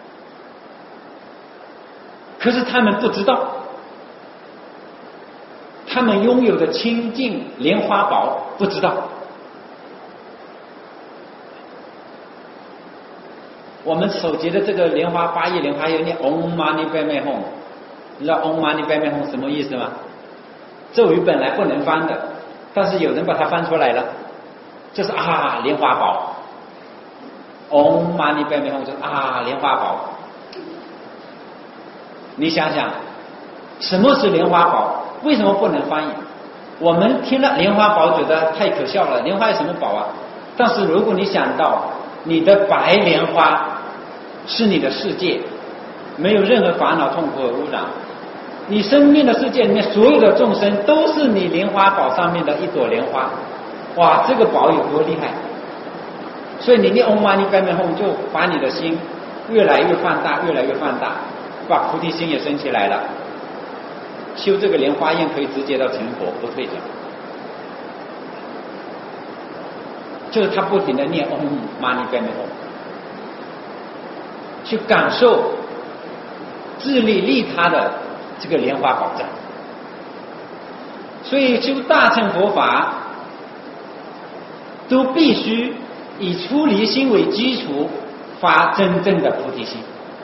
可是他们不知道，他们拥有的清净莲花宝不知道。我们手结的这个莲花八叶莲花有念 Om Mani Padme Hum， 你知道 Om Mani Padme Hum 什么意思吗？咒语本来不能翻的，但是有人把它翻出来了，就是莲花宝。Om Mani Padme Hum 就是莲花宝。你想想，什么是莲花宝？为什么不能翻译？我们听了莲花宝觉得太可笑了，莲花有什么宝啊？但是如果你想到你的白莲花是你的世界，没有任何烦恼痛苦和污染，你生命的世界里面所有的众生都是你莲花宝上面的一朵莲花，哇，这个宝有多厉害！所以你念 Om Mani Padme Hum 就把你的心越来越放大，越来越放大，把菩提心也升起来了。修这个莲花印可以直接到成佛，不退转。就是他不停的念 Om Mani Padme Hum， 去感受自利利他的这个莲花宝藏。所以修大乘佛法都必须以出离心为基础，发真正的菩提心。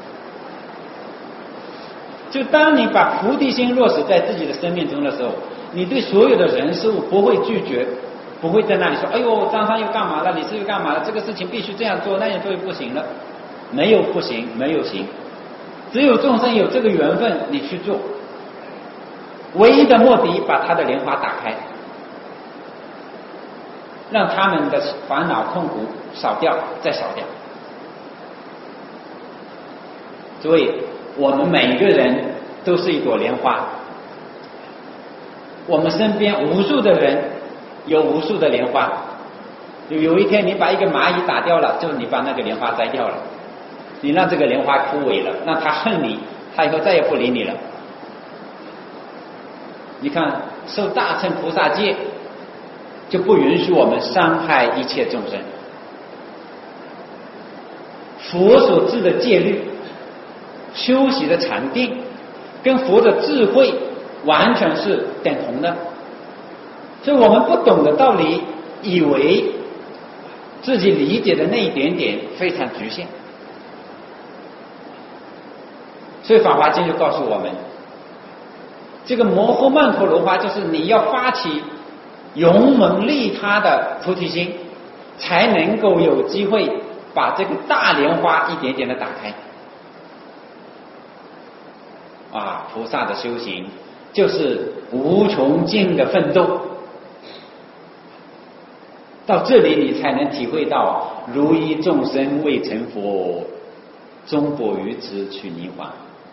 就当你把菩提心落实在自己的生命中的时候，你对所有的人事物不会拒绝，不会在那里说哎呦张三又干嘛了，李四又干嘛了，这个事情必须这样做，那样做又不行了。 没有不行，没有行，只有众生有这个缘分，你去做。唯一的目的，把他的莲花打开，让他们的烦恼痛苦少掉，再少掉。所以我们每一个人都是一朵莲花，我们身边无数的人有无数的莲花。有一天你把一个蚂蚁打掉了，就是你把那个莲花摘掉了，你让这个莲花枯萎了，让它恨你，它以后再也不理你了。你看受大乘菩萨戒，就不允许我们伤害一切众生。佛所制的戒律，修习的禅定，跟佛的智慧完全是等同的。所以我们不懂的道理，以为自己理解的那一点点非常局限。所以《法华经》就告诉我们，这个摩诃曼陀罗花就是你要发起勇猛利他的菩提心，才能够有机会把这个大莲花一点点的打开。菩萨的修行就是无穷尽的奋斗，到这里你才能体会到如依众生未成佛，终果于此取泥花。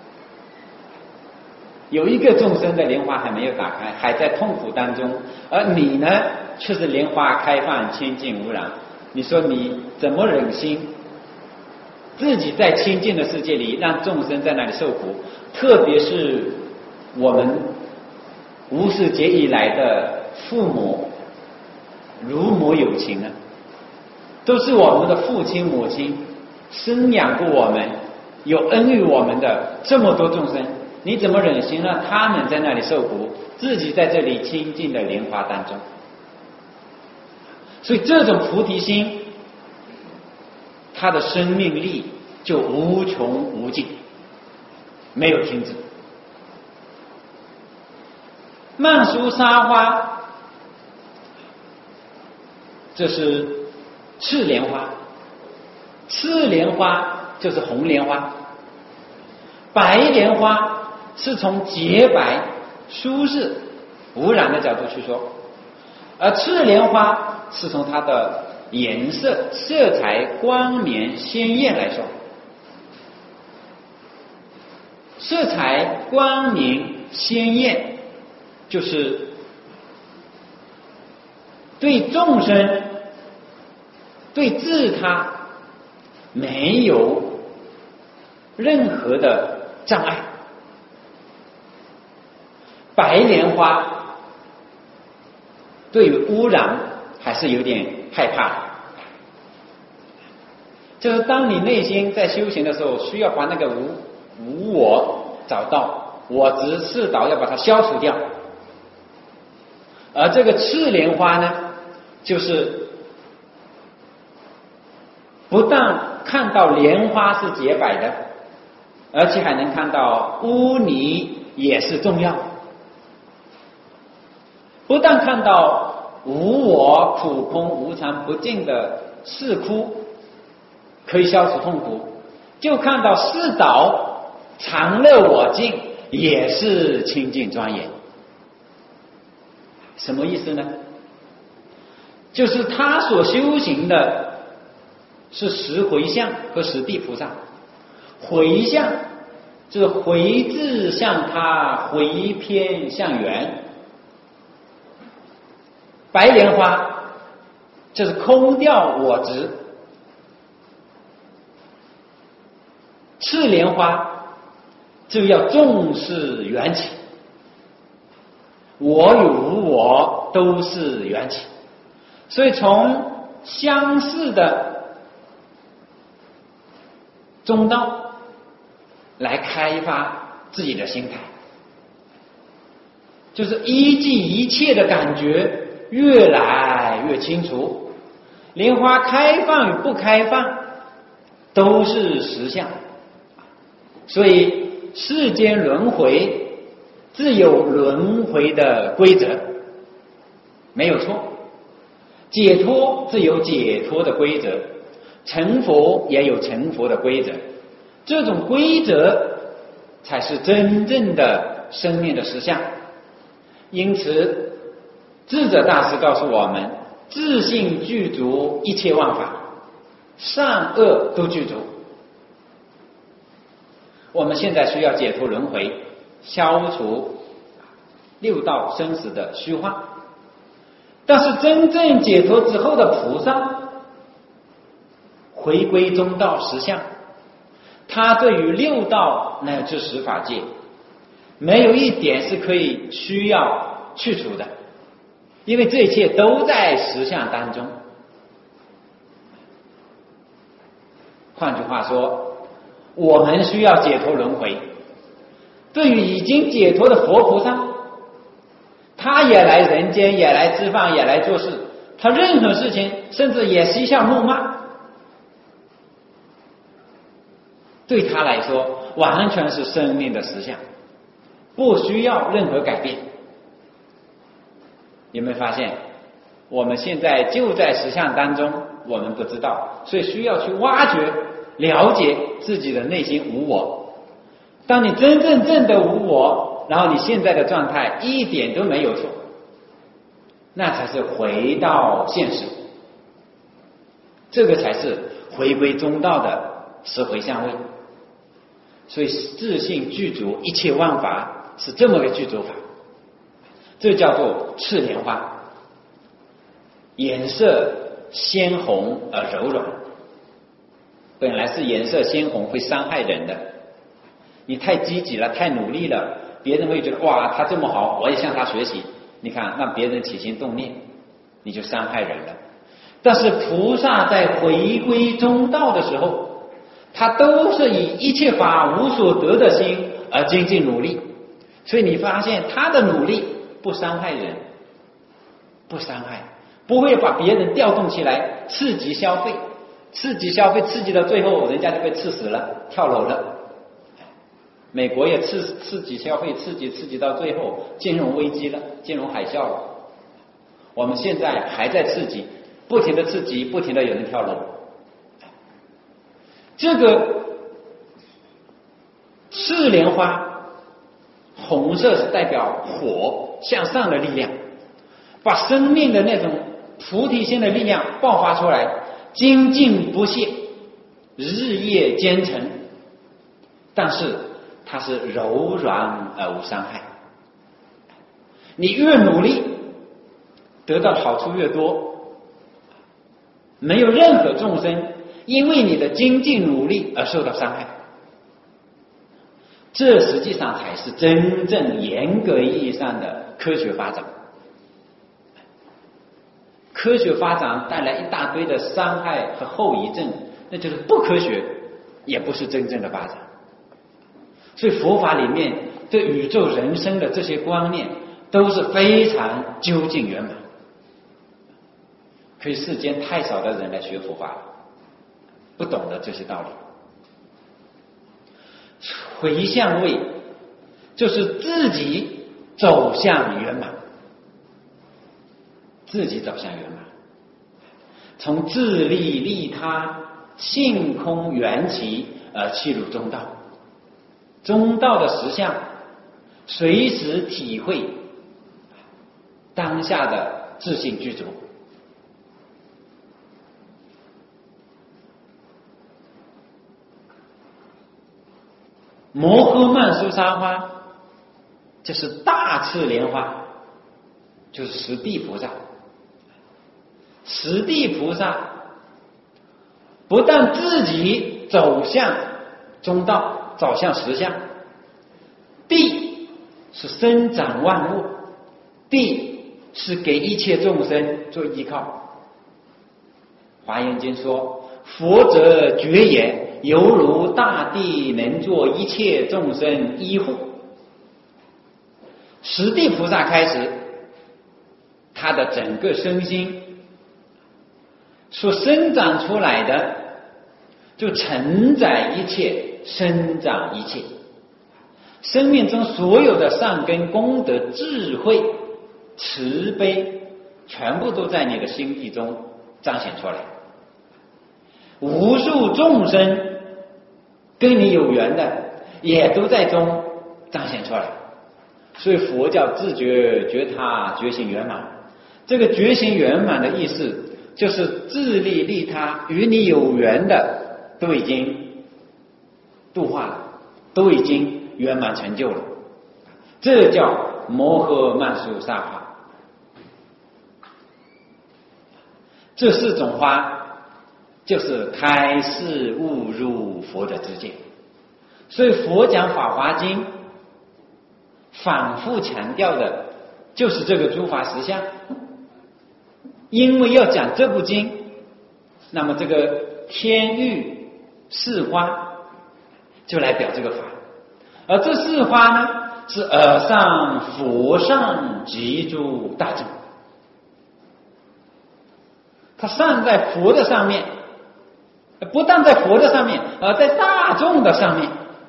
有一个众生的莲花还没有打开，还在痛苦当中，而你呢却是莲花开放，清净无染。你说你怎么忍心自己在清净的世界里让众生在那里受苦？特别是我们无始劫以来的父母，如母有情啊，都是我们的父亲母亲，生养过我们，有恩于我们的这么多众生，你怎么忍心让他们在那里受苦，自己在这里清净的莲花当中？所以这种菩提心，它的生命力就无穷无尽，没有停止。曼殊沙花，这是赤莲花，赤莲花就是红莲花，白莲花是从洁白、舒适、无染的角度去说，而赤莲花是从它的颜色、色彩、光明、鲜艳来说。色彩、光明、鲜艳，就是对众生、对自他没有任何的障碍。白莲花对于污染还是有点害怕的，就是当你内心在修行的时候，需要把那个无我找到，我执是导要把它消除掉。而这个赤莲花呢，就是不但看到莲花是洁白的，而且还能看到污泥也是重要。不但看到无我、苦空、无常、不净的是苦可以消除痛苦，就看到是导常乐我净也是清净庄严。什么意思呢？就是他所修行的是十回向和十地菩萨。回向就是回至向他，回偏向圆。白莲花就是空掉我执，赤莲花就要重视缘起，我与无我都是缘起。所以从相似的中道来开发自己的心态，就是依据一切的感觉越来越清楚，莲花开放与不开放都是实相。所以世间轮回自有轮回的规则，没有错。解脱自有解脱的规则， 成佛也有成佛的规则，这种规则才是真正的生命的实相。因此智者大师告诉我们，自性具足一切万法，善恶都具足。我们现在需要解脱轮回，消除六道生死的虚幻，但是真正解脱之后的菩萨回归中道实相，他对于六道乃至十法界没有一点是可以需要去除的，因为这一切都在实相当中。换句话说，我们需要解脱轮回，对于已经解脱的佛菩萨，他也来人间，也来吃饭，也来做事，他任何事情甚至也嬉笑怒骂，对他来说完全是生命的实相，不需要任何改变。有没有发现我们现在就在实相当中，我们不知道，所以需要去挖掘了解自己的内心无我。当你真正的无我，然后你现在的状态一点都没有错，那才是回到现实，这个才是回归中道的实回向位。所以自性具足一切万法是这么个具足法，这叫做赤莲花，颜色鲜红而柔软。本来是颜色鲜红会伤害人的，你太积极了，太努力了，别人会觉得哇，他这么好，我也向他学习，你看让别人起心动念，你就伤害人了。但是菩萨在回归中道的时候，他都是以一切法无所得的心而精进努力，所以你发现他的努力不伤害人，不伤害，不会把别人调动起来刺激消费，刺激到最后人家就被刺死了，跳楼了。美国也刺激消费，刺激到最后金融危机了，金融海啸了。我们现在还在刺激，不停的刺激，不停的有人跳楼。这个赤莲花红色是代表火向上的力量，把生命的那种菩提心的力量爆发出来，精进不懈，日夜兼程，但是它是柔软而无伤害。你越努力得到的好处越多，没有任何众生因为你的精进努力而受到伤害，这实际上才是真正严格意义上的科学发展。科学发展带来一大堆的伤害和后遗症，那就是不科学，也不是真正的发展。所以佛法里面对宇宙人生的这些观念都是非常究竟圆满。可是世间太少的人来学佛法了，不懂得这些道理。回向位就是自己走向圆满，自己走向圆满，从自利利他、性空缘起而契入中道。中道的实相，随时体会当下的自性具足。摩诃曼殊沙花，这是大赤莲花，就是十地菩萨。十地菩萨不但自己走向中道，走向实相，地是生长万物，地是给一切众生做依靠。华严经说，佛者觉也，犹如大地能做一切众生依护。十地菩萨开始，他的整个身心所生长出来的，就承载一切，生长一切。生命中所有的善根、功德、智慧、慈悲，全部都在你的心地中彰显出来。 无数众生跟你有缘的，也都在中彰显出来。所以佛教自觉、觉他、觉醒圆满。这个觉醒圆满的意思，就是自利利他，与你有缘的都已经度化了，都已经圆满成就了。这叫摩诃曼殊萨花。这4种花就是开示悟入佛的知见。所以佛讲《法华经》反复强调的就是这个诸法实相。因为要讲这部经，那么这个天玉4花就来表这个法。而这4花呢，是耳上佛上及诸大众，它上在佛的上面，不但在佛的上面，而在大众的上面。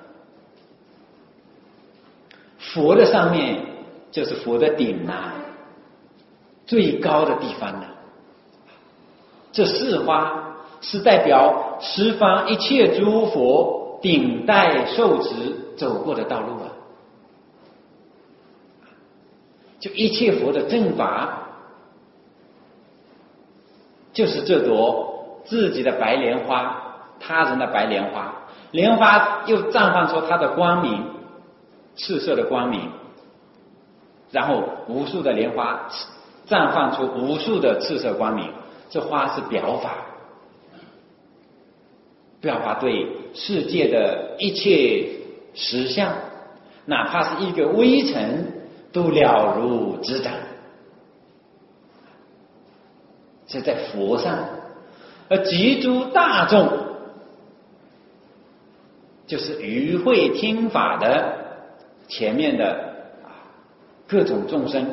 佛的上面就是佛的顶啊，最高的地方呢。这4花是代表十方一切诸佛顶戴受持走过的道路啊。就一切佛的正法，就是这朵自己的白莲花，他人的白莲花，莲花又绽放出它的光明，赤色的光明，然后无数的莲花绽放出无数的赤色光明。这花是表法，表法对世界的一切实相，哪怕是一个微尘，都了如指掌。这在佛上，而及诸大众，就是与会听法的前面的各种众生，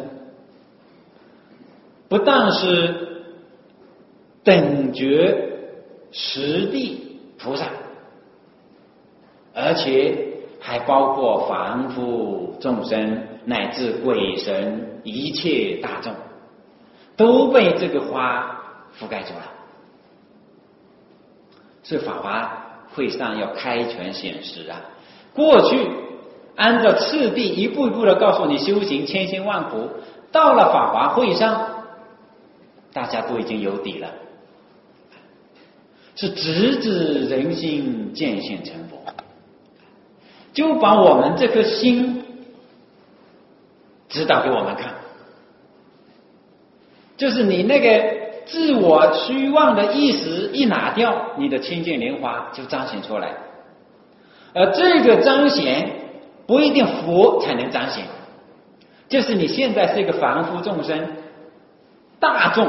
不但是等觉实地菩萨，而且还包括凡夫众生乃至鬼神一切大众，都被这个花覆盖住了。所以法华会上要开权显实啊！过去按照次第一步一步的告诉你修行千辛万苦，到了法华会上，大家都已经有底了。是直指人心，见性成佛，就把我们这颗心指导给我们看，就是你那个自我虚妄的意识一拿掉，你的清净莲花就彰显出来。而这个彰显不一定佛才能彰显，就是你现在是一个凡夫众生，大众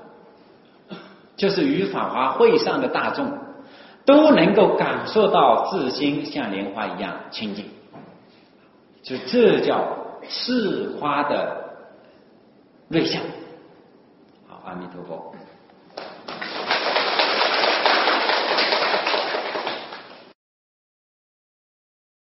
就是于法华会上的大众，都能够感受到自心像莲花一样清净，就这叫4花的瑞相。好，阿弥陀佛。